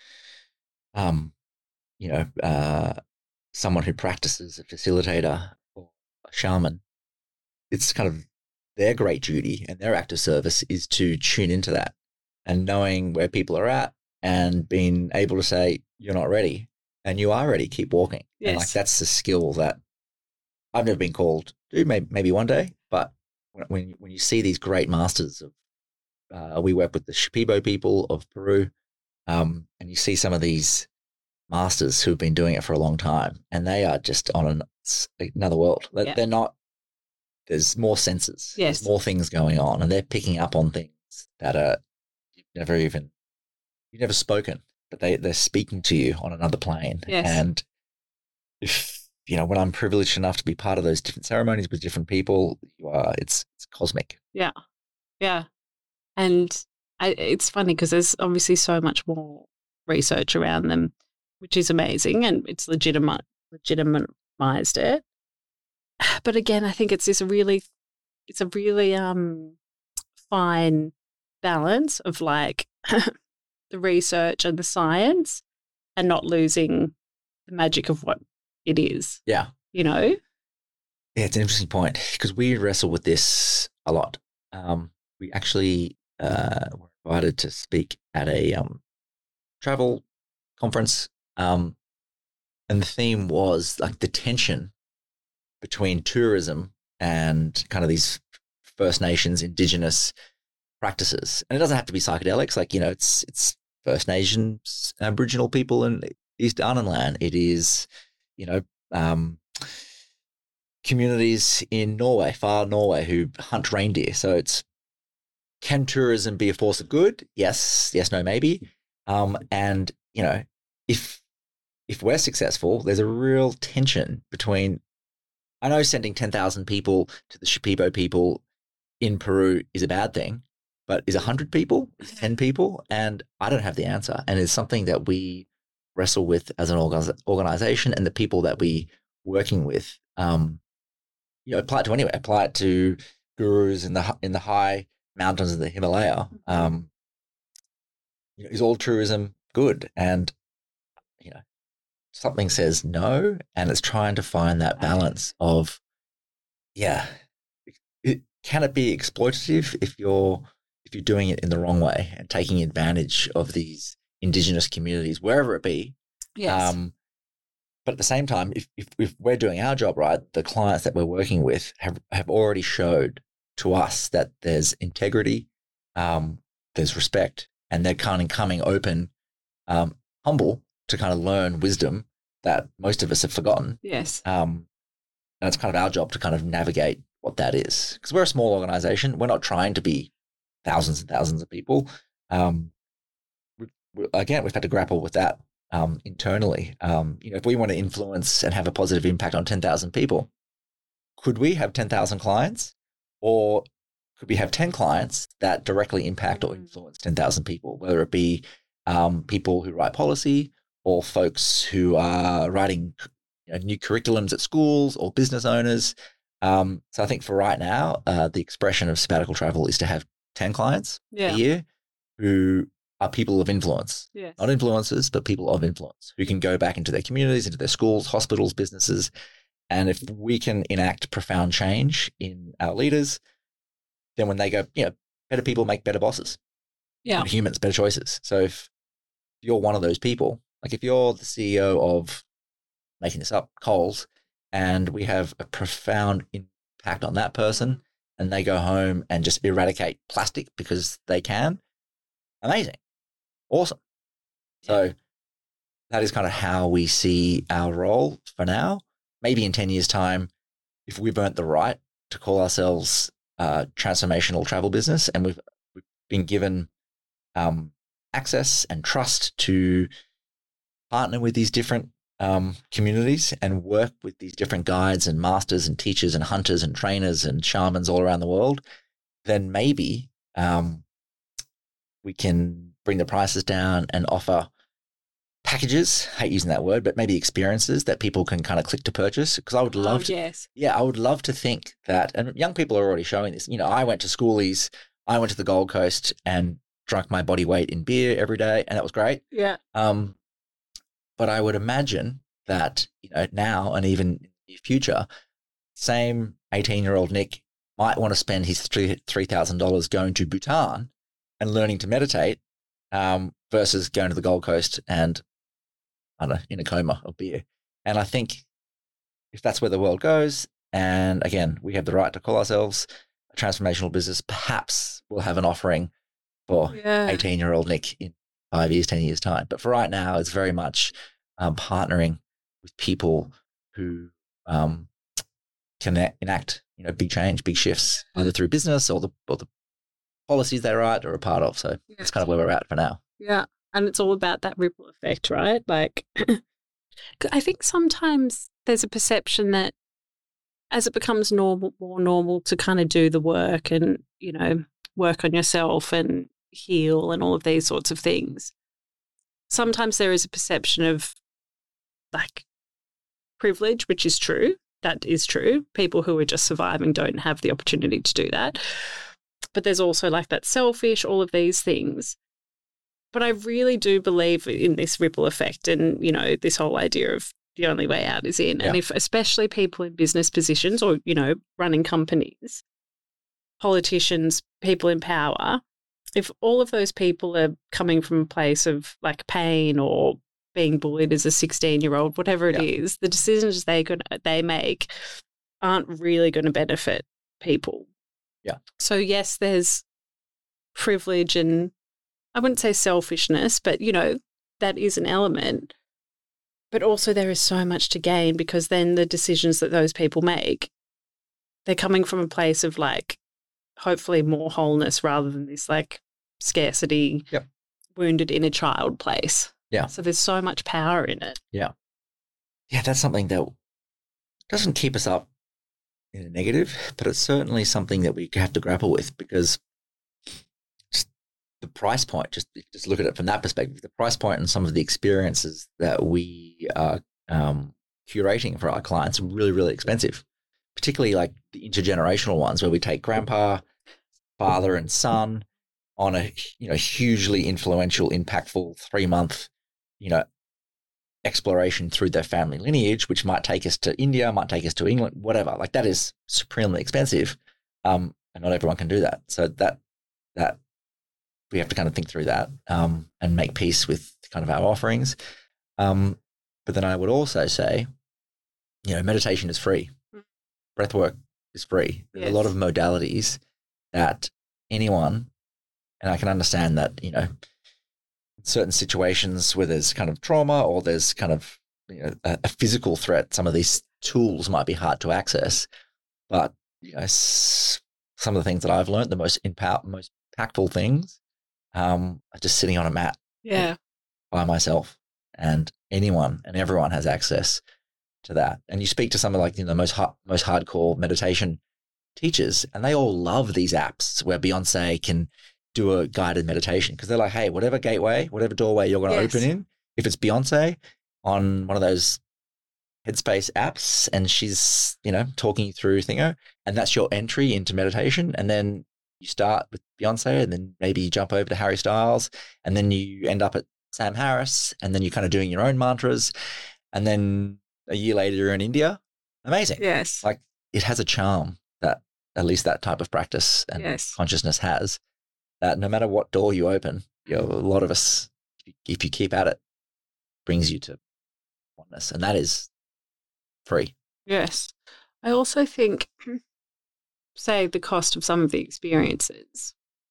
um, you know, uh, someone who practices, a facilitator or a shaman. It's kind of their great duty and their act of service is to tune into that and knowing where people are at and being able to say, you're not ready and you are ready, keep walking. And like Yes. that's the skill that I've never been called to do, maybe, maybe one day, but when, when, when you see these great masters of, uh, we work with the Shipibo people of Peru, um, and you see some of these masters who've been doing it for a long time and they are just on an, another world. They're, Yeah. they're not, there's more senses, Yes. there's more things going on and they're picking up on things that are you've never even, you've never spoken, but they, they're speaking to you on another plane. Yes. And if, you know, when I'm privileged enough to be part of those different ceremonies with different people, you are, it's, it's cosmic. Yeah. Yeah. And I, it's funny because there's obviously so much more research around them, which is amazing, and it's legitimate, legitimized it. But again, I think it's this really, it's a really um fine balance of like the research and the science, and not losing the magic of what it is. Yeah. You know? Yeah, it's an interesting point because we wrestle with this a lot. Um, we actually uh, were invited to speak at a um, travel conference, um, and the theme was like the tension between tourism and kind of these First Nations, Indigenous practices. And it doesn't have to be psychedelics. Like, you know, it's it's First Nations, Aboriginal people in East Arnhem Land. It is, you know, um, communities in Norway, far Norway, who hunt reindeer. So it's, can tourism be a force of good? Yes, yes, no, maybe. Um, and, you know, if if we're successful, there's a real tension between, I know sending ten thousand people to the Shipibo people in Peru is a bad thing, but is one hundred people, is ten people? And I don't have the answer. And it's something that we wrestle with as an orga- organization, and the people that we working with, um, you know, apply it to anywhere, apply it to gurus in the, in the high mountains of the Himalaya. Um, you know, is all tourism good? And, you know, something says no, and it's trying to find that balance of, yeah, it, can it be exploitative if you're if you're doing it in the wrong way and taking advantage of these Indigenous communities, wherever it be? Yes. Um, but at the same time, if, if if we're doing our job right, the clients that we're working with have have already showed to us that there's integrity, um, there's respect, and they're kind of coming open, um, humble to kind of learn wisdom that most of us have forgotten. Yes. Um, and it's kind of our job to kind of navigate what that is. Because we're a small organization. We're not trying to be thousands and thousands of people. Um, we, we, again, we've had to grapple with that um, internally. Um, you know, if we want to influence and have a positive impact on ten thousand people, could we have ten thousand clients? Or could we have ten clients that directly impact or influence ten thousand people, whether it be um, people who write policy, or folks who are writing you know, new curriculums at schools, or business owners. Um, so I think for right now, uh, the expression of sabbatical travel is to have ten clients Yeah. a year who are people of influence, Yes. not influencers, but people of influence who can go back into their communities, into their schools, hospitals, businesses. And if we can enact profound change in our leaders, then when they go, you know, better people make better bosses. Yeah. And humans, better choices. So if you're one of those people, like if you're the C E O of, making this up, Coles, and we have a profound impact on that person, and they go home and just eradicate plastic because they can, amazing. Awesome. So that is kind of how we see our role for now. Maybe in ten years' time, if we've earned the right to call ourselves a transformational travel business, and we've, we've been given um, access and trust to partner with these different um, communities and work with these different guides and masters and teachers and hunters and trainers and shamans all around the world, then maybe um, we can bring the prices down and offer packages, I hate using that word, but maybe experiences that people can kind of click to purchase. Because I would love oh, to, yes. yeah, I would love to think that, and young people are already showing this. You know, I went to schoolies, I went to the Gold Coast and drank my body weight in beer every day, and that was great. Yeah. Um, but I would imagine that, you know, now and even in the future, same eighteen-year-old Nick might want to spend his three three thousand dollars going to Bhutan and learning to meditate, um, versus going to the Gold Coast and, I don't know, in a coma of beer. And I think if that's where the world goes, and again, we have the right to call ourselves a transformational business, perhaps we'll have an offering for Yeah. eighteen-year-old Nick in five years, ten years' time. But for right now, it's very much um, partnering with people who um, can enact, you know, big change, big shifts, either through business or the or the policies they write or are part of. So Yes. that's kind of where we're at for now. Yeah. And it's all about that ripple effect, right? Like, I think sometimes there's a perception that as it becomes normal, more normal to kind of do the work and, you know, work on yourself and heal and all of these sorts of things, sometimes there is a perception of like privilege, which is true. That is true. People who are just surviving don't have the opportunity to do that. But there's also like that selfish, all of these things. But I really do believe in this ripple effect and, you know, this whole idea of the only way out is in. Yeah. And if especially people in business positions or, you know, running companies, politicians, people in power, if all of those people are coming from a place of like pain or being bullied as a sixteen-year-old, whatever it Yeah. is, the decisions they gonna, they make aren't really going to benefit people. Yeah. So yes, there's privilege and I wouldn't say selfishness, but, you know, that is an element. But also there is so much to gain because then the decisions that those people make, they're coming from a place of like hopefully more wholeness rather than this like scarcity, Yep. wounded inner child place. Yeah. So there's so much power in it. Yeah, that's something that doesn't keep us up in a negative, but it's certainly something that we have to grapple with because just the price point, just just look at it from that perspective, the price point and some of the experiences that we are um, curating for our clients are really, really expensive, particularly like the intergenerational ones where we take grandpa, father and son on a, you know, hugely influential, impactful three-month, you know, exploration through their family lineage, which might take us to India, might take us to England, whatever. Like that is supremely expensive, um, and not everyone can do that. So that that we have to kind of think through that um, and make peace with kind of our offerings. Um, but then I would also say, you know, meditation is free, breath work is free. There's Yes. a lot of modalities that anyone, and I can understand that, you know, certain situations where there's kind of trauma or there's kind of, you know, a, a physical threat, some of these tools might be hard to access. But, you know, s- some of the things that I've learned, the most impact, most impactful things, um, are just sitting on a mat Yeah. by myself, and anyone and everyone has access to that. And you speak to some of like, you know, the most ha- most hardcore meditation teachers, and they all love these apps where Beyonce can do a guided meditation because they're like, hey, whatever gateway, whatever doorway you're going to Yes. open in, if it's Beyonce on one of those Headspace apps and she's, you know, talking you through thingo, and that's your entry into meditation. And then you start with Beyonce and then maybe you jump over to Harry Styles and then you end up at Sam Harris and then you're kind of doing your own mantras. And then a year later you're in India. Amazing. Yes. Like it has a charm that at least that type of practice and Yes. consciousness has, that no matter what door you open, you know, a lot of us, if you keep at it, brings you to oneness. And that is free. Yes. I also think, say, the cost of some of the experiences.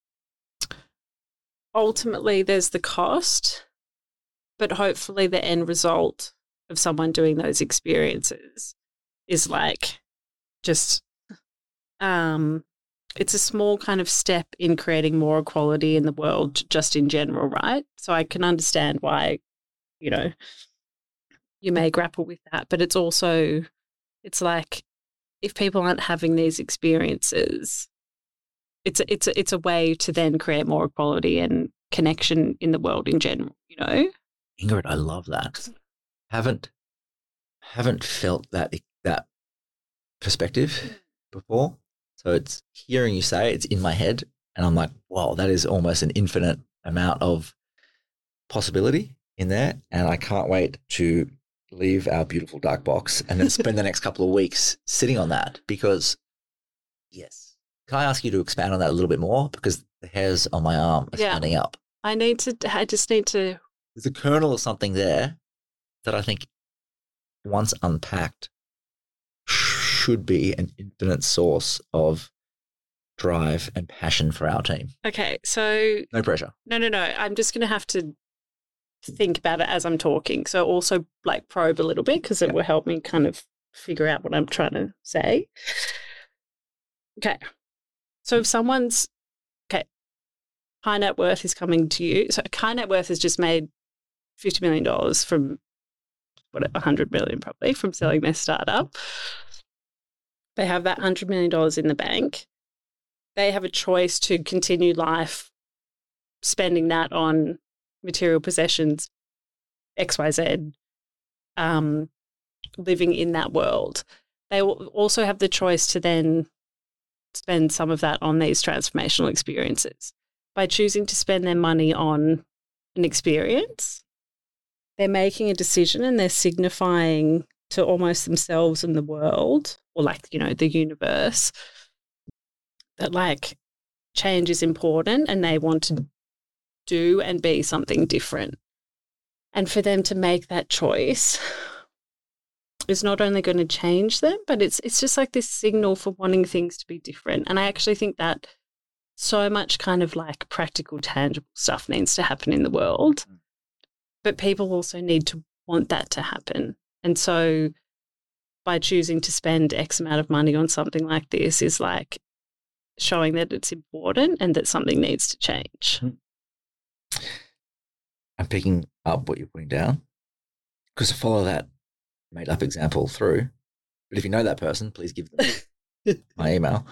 Ultimately, there's the cost, but hopefully the end result of someone doing those experiences is like just, um, it's a small kind of step in creating more equality in the world just in general, right? So I can understand why, you know, you may grapple with that, but it's also, it's like if people aren't having these experiences, it's a, it's a, it's a way to then create more equality and connection in the world in general, you know? Ingrid, I love that. Haven't haven't felt that that perspective before. So it's hearing you say it, it's in my head, and I'm like, wow, that is almost an infinite amount of possibility in there, and I can't wait to leave our beautiful dark box and then spend the next couple of weeks sitting on that because, yes. Can I ask you to expand on that a little bit more? Because the hairs on my arm are Yeah. standing up. I need to, I just need to, There's a kernel of something there that I think once unpacked should be an infinite source of drive and passion for our team. okay, so No pressure. no, no, no, I'm just going to have to think about it as I'm talking. So also like probe a little bit because it Yeah. will help me kind of figure out what I'm trying to say. Okay. So if someone's, okay, high net worth is coming to you. So high net worth has just made fifty million dollars from whatever, one hundred million dollars probably from selling their startup. They have that one hundred million dollars in the bank. They have a choice to continue life spending that on material possessions, X Y Z, um, living in that world. They will also have the choice to then spend some of that on these transformational experiences. By choosing to spend their money on an experience, they're making a decision and they're signifying to almost themselves and the world, or like, you know, the universe, that like change is important and they want to do and be something different. And for them to make that choice is not only going to change them, but it's it's just like this signal for wanting things to be different. And I actually think that so much kind of like practical, tangible stuff needs to happen in the world, but people also need to want that to happen. And so by choosing to spend X amount of money on something like this is like showing that it's important and that something needs to change. I'm picking up what you're putting down because to follow that made up example through, but if you know that person, please give them my email.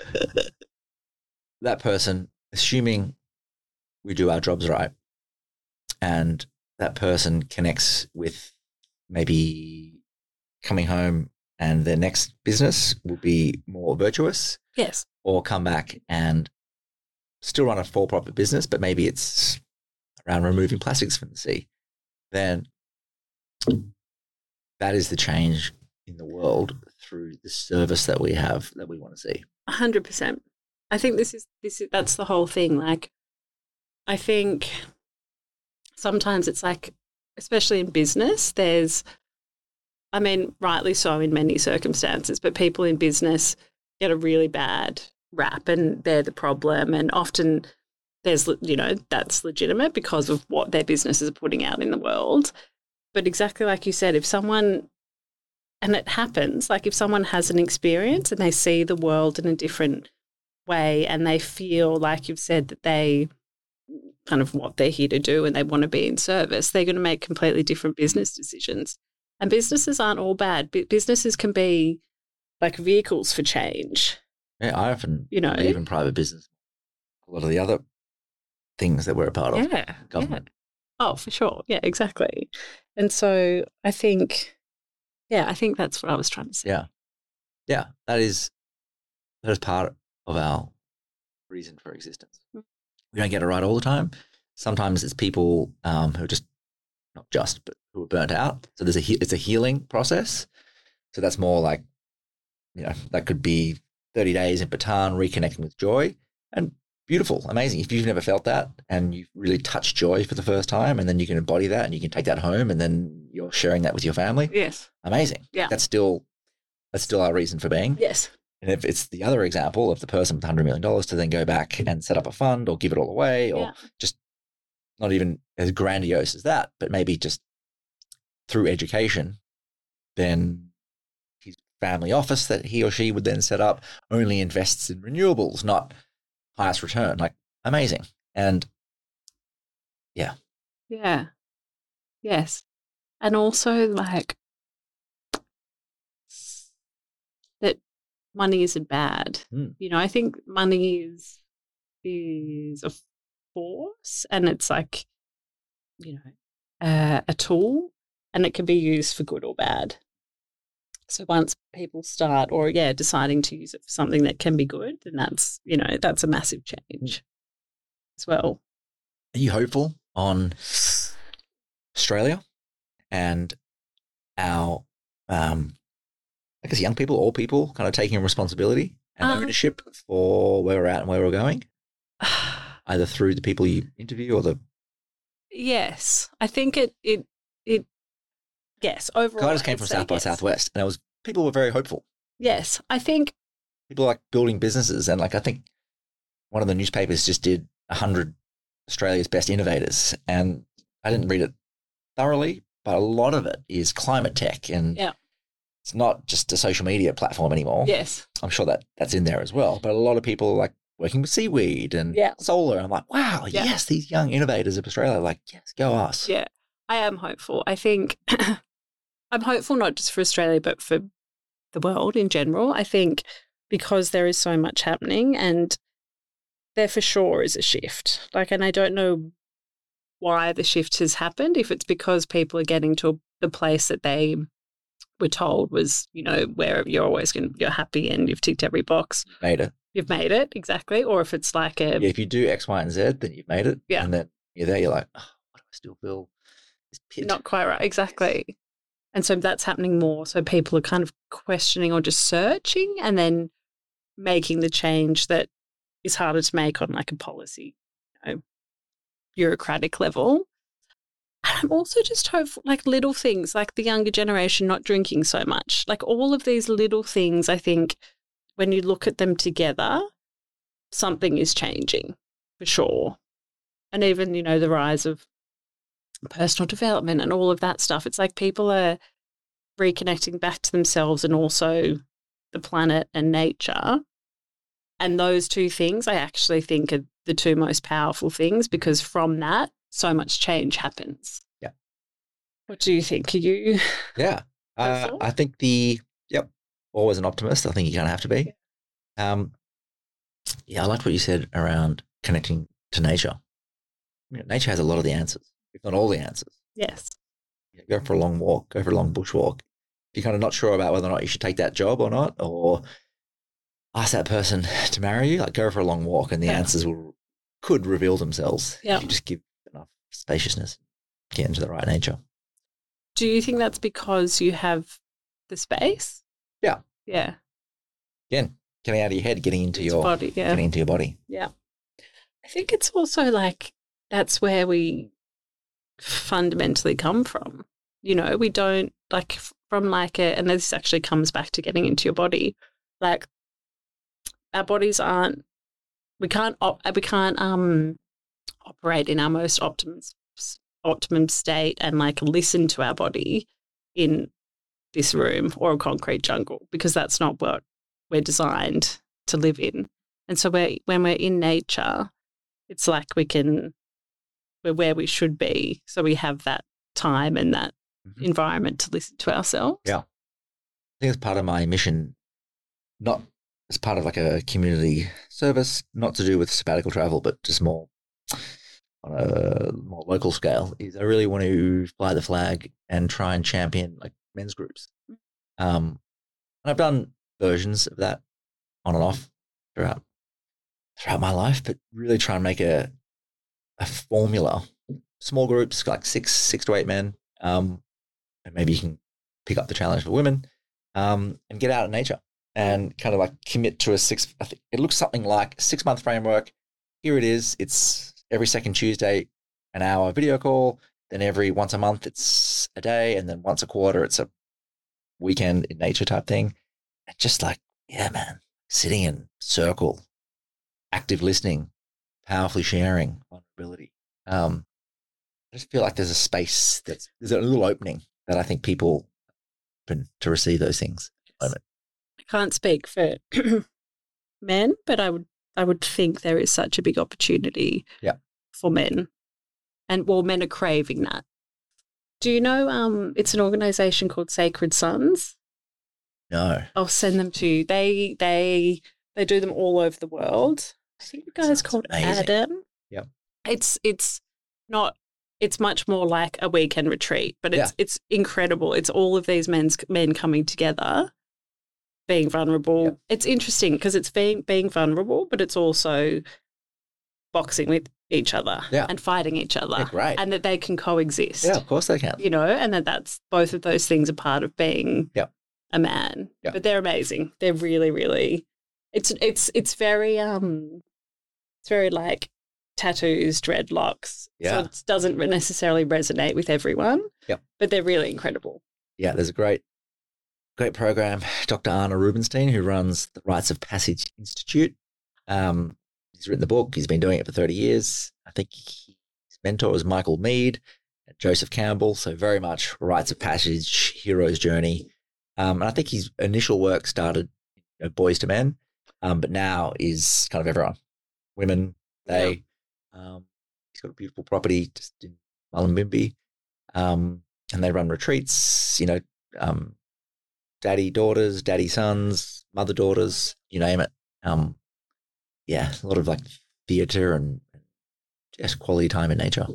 That person, assuming we do our jobs right and that person connects with maybe coming home and their next business will be more virtuous. Yes. Or come back and still run a for-profit business, but maybe it's around removing plastics from the sea, then that is the change in the world through the service that we have that we want to see. A hundred percent. I think this is this is that's the whole thing. Like, I think sometimes it's like, especially in business, there's, I mean, rightly so in many circumstances, but people in business get a really bad rap and they're the problem. And often there's, you know, that's legitimate because of what their businesses are putting out in the world. But exactly like you said, if someone, and it happens, like if someone has an experience and they see the world in a different way and they feel, like you've said, that they kind of what they're here to do and they want to be in service, they're going to make completely different business decisions. And businesses aren't all bad. Bu- Businesses can be like vehicles for change. Yeah, I often, You know? even private business, a lot of the other things that we're a part of. Yeah. Government. Yeah. Oh, for sure. Yeah, exactly. And so I think, yeah, I think that's what I was trying to say. Yeah. Yeah. That is, that is part of our reason for existence. Mm. We don't get it right all the time. Sometimes it's people um, who are just, not just, but who are burnt out. So there's a, he- it's a healing process. So that's more like, you know, that could be thirty days in Bhutan, reconnecting with joy, and beautiful, amazing. If you've never felt that and you've really touched joy for the first time, and then you can embody that and you can take that home, and then you're sharing that with your family. Yes. Amazing. Yeah. That's still, that's still our reason for being. Yes. And if it's the other example of the person with one hundred million dollars to then go back and set up a fund or give it all away, or Yeah. just not even as grandiose as that, but maybe just through education, then his family office that he or she would then set up only invests in renewables, not highest return. Like, amazing. And yeah. Yeah. Yes. And also, like, that money isn't bad. Mm. You know, I think money is is a force, and it's like, you know, uh, a tool, and it can be used for good or bad. So once people start, or yeah, deciding to use it for something that can be good, then that's, you know, that's a massive change as well. Are you hopeful on Australia and our, um, I guess, young people, all people, kind of taking responsibility and Um, ownership for where we're at and where we're going, either through the people you interview or the. Yes, I think it it it. Yes, overall, I just came I'd from say South by yes. Southwest, and I was people were very hopeful. Yes, I think People like building businesses, and like I think one of the newspapers just did a hundred Australia's best innovators, and I didn't read it thoroughly, but a lot of it is climate tech, and Yeah. it's not just a social media platform anymore. yes, I'm sure that that's in there as well, but a lot of people are like working with seaweed and Yeah. solar. I'm like, wow, Yeah. yes, these young innovators of Australia, like, yes, go us. yeah, I am hopeful. I think I'm hopeful not just for Australia, but for the world in general. I think because there is so much happening, and there for sure is a shift. Like, and I don't know why the shift has happened. If it's because people are getting to the place that they were told was, you know, where you're always going to, you're happy and you've ticked every box, Made it. you've made it, exactly. Or if it's like a, Yeah, if you do X, Y, and Z, then you've made it. Yeah. And then you're there, you're like, oh, why do I still feel this pit? not quite right, exactly. And so that's happening more. So people are kind of questioning or just searching, and then making the change that is harder to make on like a policy, you know, bureaucratic level. And I'm also just hopeful, like little things, like the younger generation not drinking so much. Like all of these little things, I think when you look at them together, something is changing for sure. And even, you know, the rise of personal development and all of that stuff. It's like people are reconnecting back to themselves and also the planet and nature. And those two things I actually think are the two most powerful things, because from that, so much change happens. Yeah. What do you think? Are you? Yeah. Uh, Hopeful? I think the, yep, always an optimist. I think you kind of have to be. Um, yeah, I liked what you said around connecting to nature. I mean, nature has a lot of the answers, if not all the answers. Yes. You know, go for a long walk, go for a long bushwalk. If you're kind of not sure about whether or not you should take that job or not, or ask that person to marry you, like go for a long walk, and the Yeah. answers will could reveal themselves Yeah. if you just give enough spaciousness, get into the right nature. Do you think that's because you have the space? Yeah. Yeah. Again, getting out of your head, getting into It's your body. Yeah. getting into your body. Yeah. I think it's also like that's where we fundamentally come from. You know, we don't like from like a, and this actually comes back to getting into your body. Like our bodies aren't, we can't, op, we can't um operate in our most optimum optimum state and like listen to our body in this room or a concrete jungle, because that's not what we're designed to live in. And so we're, when we're in nature, it's like we can, we're where we should be. So we have that time and that Mhm. environment to listen to ourselves. Yeah. I think it's part of my mission, not as part of like a community service, not to do with sabbatical travel, but just more on a more local scale is I really want to fly the flag and try and champion like men's groups. Um, and I've done versions of that on and off throughout throughout my life, but really try and make a a formula. Small groups, like six six to eight men, um, and maybe you can pick up the challenge for women, um, and get out in nature and kind of like commit to a six. I think it looks something like a six month framework. Here it is. It's every second Tuesday, an hour video call. Then every once a month, it's a day, and then once a quarter, it's a weekend in nature type thing. And just like, yeah, man, sitting in circle, active listening, powerfully sharing vulnerability. Um, I just feel like there's a space that's there's a little opening that I think people open to receive those things at the moment. I can't speak for men, but I would I would think there is such a big opportunity Yeah. for men. And well, men are craving that. Do you know um it's an organization called Sacred Sons? No. I'll send them to you. They they they do them all over the world. I think the guy's Sounds called amazing. Adam. Yep. It's it's not it's much more like a weekend retreat, but it's Yeah. it's incredible. It's all of these men's men coming together, being vulnerable. Yep. It's interesting because it's being being vulnerable, but it's also boxing with each other Yeah. and fighting each other. Yeah, great. And that they can coexist. Yeah, of course they can. You know, and that that's both of those things are part of being Yep. a man. Yep. But they're amazing. They're really, really it's it's it's very um it's very like tattoos, dreadlocks. Yeah. So it doesn't necessarily resonate with everyone. Yep. But they're really incredible. Yeah, there's a great, great program. Doctor Arna Rubinstein, who runs the Rites of Passage Institute. Um, he's written the book. He's been doing it for thirty years. I think he, his mentor was Michael Mead and Joseph Campbell. So very much Rites of Passage, hero's journey. Um, and I think his initial work started, you know, boys to men, um, but now is kind of everyone, women, they. Um, he's got a beautiful property just in Mullumbimby, um, and they run retreats, you know, um, daddy daughters, daddy sons, mother daughters, you name it. Um, yeah, a lot of like theatre and just quality time in nature.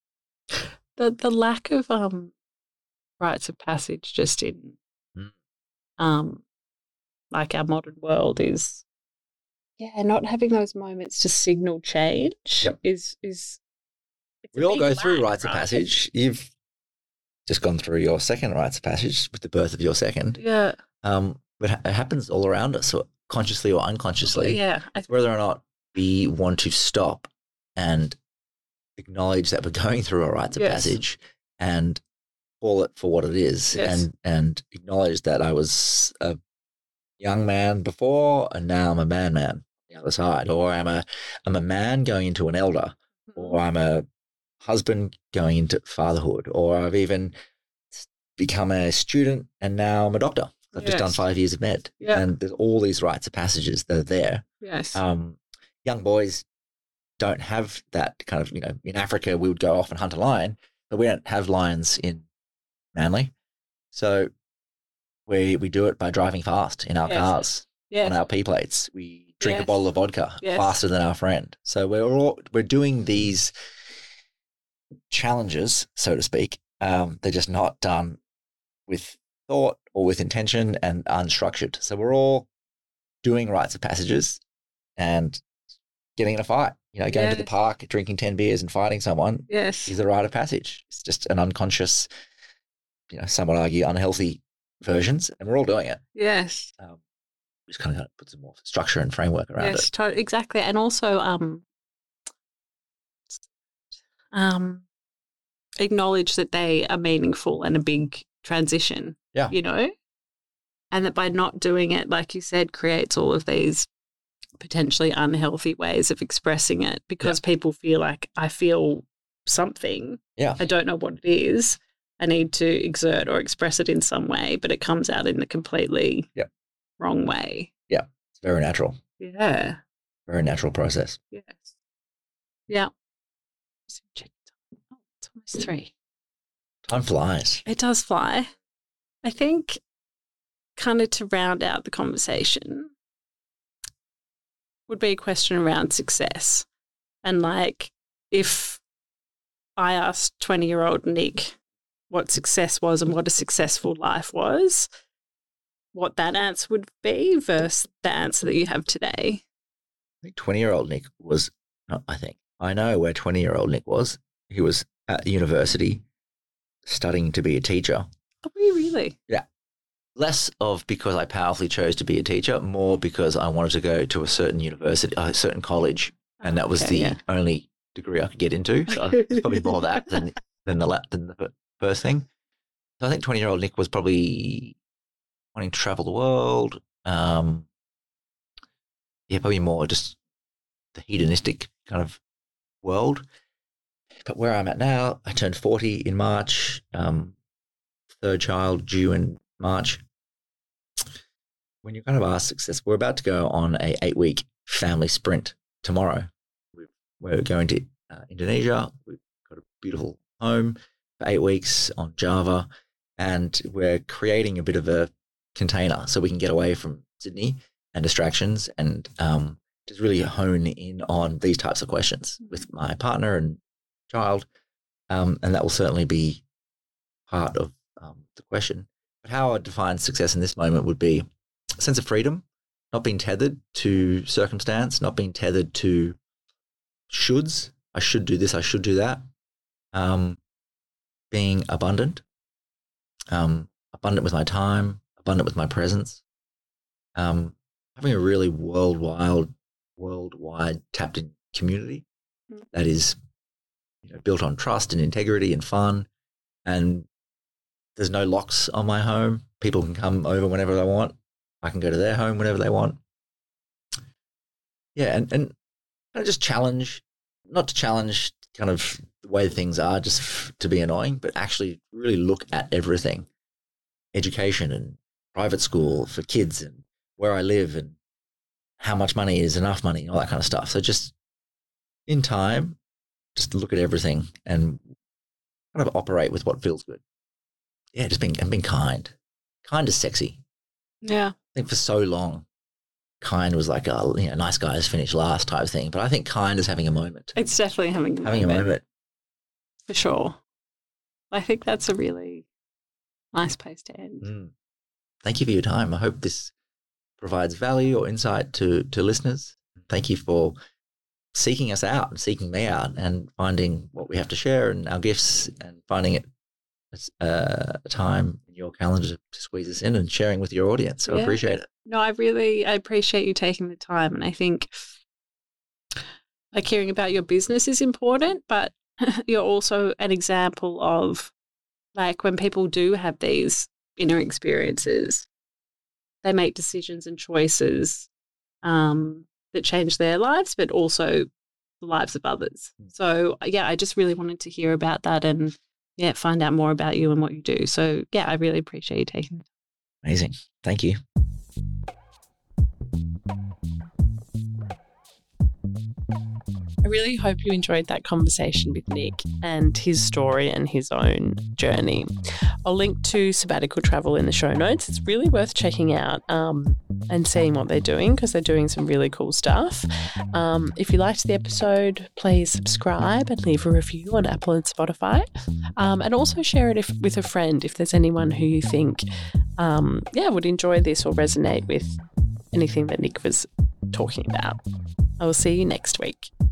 The the lack of um rites of passage just in Mm. um like our modern world is yeah, not having those moments to signal change Yep. is is it's a We all big go through lack, rites of right? passage. You've just gone through your second rites of passage with the birth of your second. Yeah. Um, but it happens all around us, or consciously or unconsciously. Yeah. I, Whether or not we want to stop and acknowledge that we're going through a rites of Yes. passage and call it for what it is, Yes. and and acknowledge that I was a young man before and now I'm a man man on the other side, or I'm a I'm a man going into an elder, or I'm a husband going into fatherhood, or I've even become a student and now I'm a doctor. I've just done Yes. five years of med, Yeah. and there's all these rites of passages that are there. yes. Um, young boys don't have that kind of, you know, in Africa, we would go off and hunt a lion, but we don't have lions in Manly. So we we do it by driving fast in our Yes. cars, yes. on our P plates. We drink Yes. a bottle of vodka Yes. faster than our friend. So we're all, we're doing these challenges, so to speak. Um, they're just not done with thought or with intention and unstructured. So we're all doing rites of passages and getting in a fight. You know, going to the Yes. park, drinking ten beers and fighting someone yes. is a rite of passage. It's just an unconscious, you know, some would argue unhealthy versions, and we're all doing it. Yes. Um, we just kind of got to put some more structure and framework around Yes, it. to- exactly. And also um um acknowledge that they are meaningful and a big transition. Yeah. You know? And that by not doing it, like you said, creates all of these potentially unhealthy ways of expressing it because people feel like I feel something. Yeah. I don't know what it is. I need to exert or express it in some way, but it comes out in the completely Yeah. wrong way. It's very natural, Yeah. very natural process. Yes. Yeah. Oh, it's almost three. Time flies. It does fly. I think kind of to round out the conversation would be a question around success. And like if I asked twenty-year-old Nick what success was and what a successful life was, what that answer would be versus the answer that you have today. I think twenty-year-old Nick was, no, I think, I know where twenty-year-old Nick was. He was at university studying to be a teacher. Oh, really? Yeah. Less of because I powerfully chose to be a teacher, more because I wanted to go to a certain university, a certain college, and that was Okay, the yeah. only degree I could get into. So it's probably more that than than the la- than the first thing. So I think twenty-year-old Nick was probably wanting to travel the world. Um, yeah, probably more just the hedonistic kind of world. But where I'm at now, I turned forty in March. Um, third child due in March. When you kind of ask success, we're about to go on a eight week family sprint tomorrow. We're going to uh, Indonesia. We've got a beautiful home for eight weeks on Java, and we're creating a bit of a container so we can get away from Sydney and distractions and um, just really hone in on these types of questions with my partner and child. Um, and that will certainly be part of um, the question. But how I define success in this moment would be a sense of freedom, not being tethered to circumstance, not being tethered to shoulds. I should do this, I should do that. Um, being abundant, um, abundant with my time, abundant with my presence. Um, having a really worldwide, worldwide tapped in community Mm. that is, you know, built on trust and integrity and fun. And there's no locks on my home. People can come over whenever they want. I can go to their home whenever they want. Yeah, and, and kind of just challenge, not to challenge kind of the way things are just f- to be annoying, but actually really look at everything. Education and private school for kids and where I live and how much money is enough money and all that kind of stuff. So just in time, just look at everything and kind of operate with what feels good. Yeah, just being, and being kind. Kind is sexy. Yeah. I think for so long, kind was like a, you know, nice guys finish last type of thing. But I think kind is having a moment. It's definitely having a Having moment, a moment. for sure. I think that's a really nice place to end. Mm. Thank you for your time. I hope this provides value or insight to, to listeners. Thank you for seeking us out and seeking me out and finding what we have to share and our gifts and finding it uh, a time in your calendar to squeeze us in and sharing with your audience. So I Yeah. appreciate it. No, I really I appreciate you taking the time, and I think like hearing about your business is important, but you're also an example of like when people do have these inner experiences, they make decisions and choices um, that change their lives, but also the lives of others. So yeah, I just really wanted to hear about that and yeah, find out more about you and what you do. So yeah, I really appreciate you taking the time. Amazing. Thank you. I really hope you enjoyed that conversation with Nick and his story and his own journey. I'll link to Sabbatical Travel in the show notes. It's really worth checking out um, and seeing what they're doing because they're doing some really cool stuff. Um, if you liked the episode, please subscribe and leave a review on Apple and Spotify. Um, and also share it if, with a friend if there's anyone who you think um, yeah, would enjoy this or resonate with anything that Nick was talking about. I will see you next week.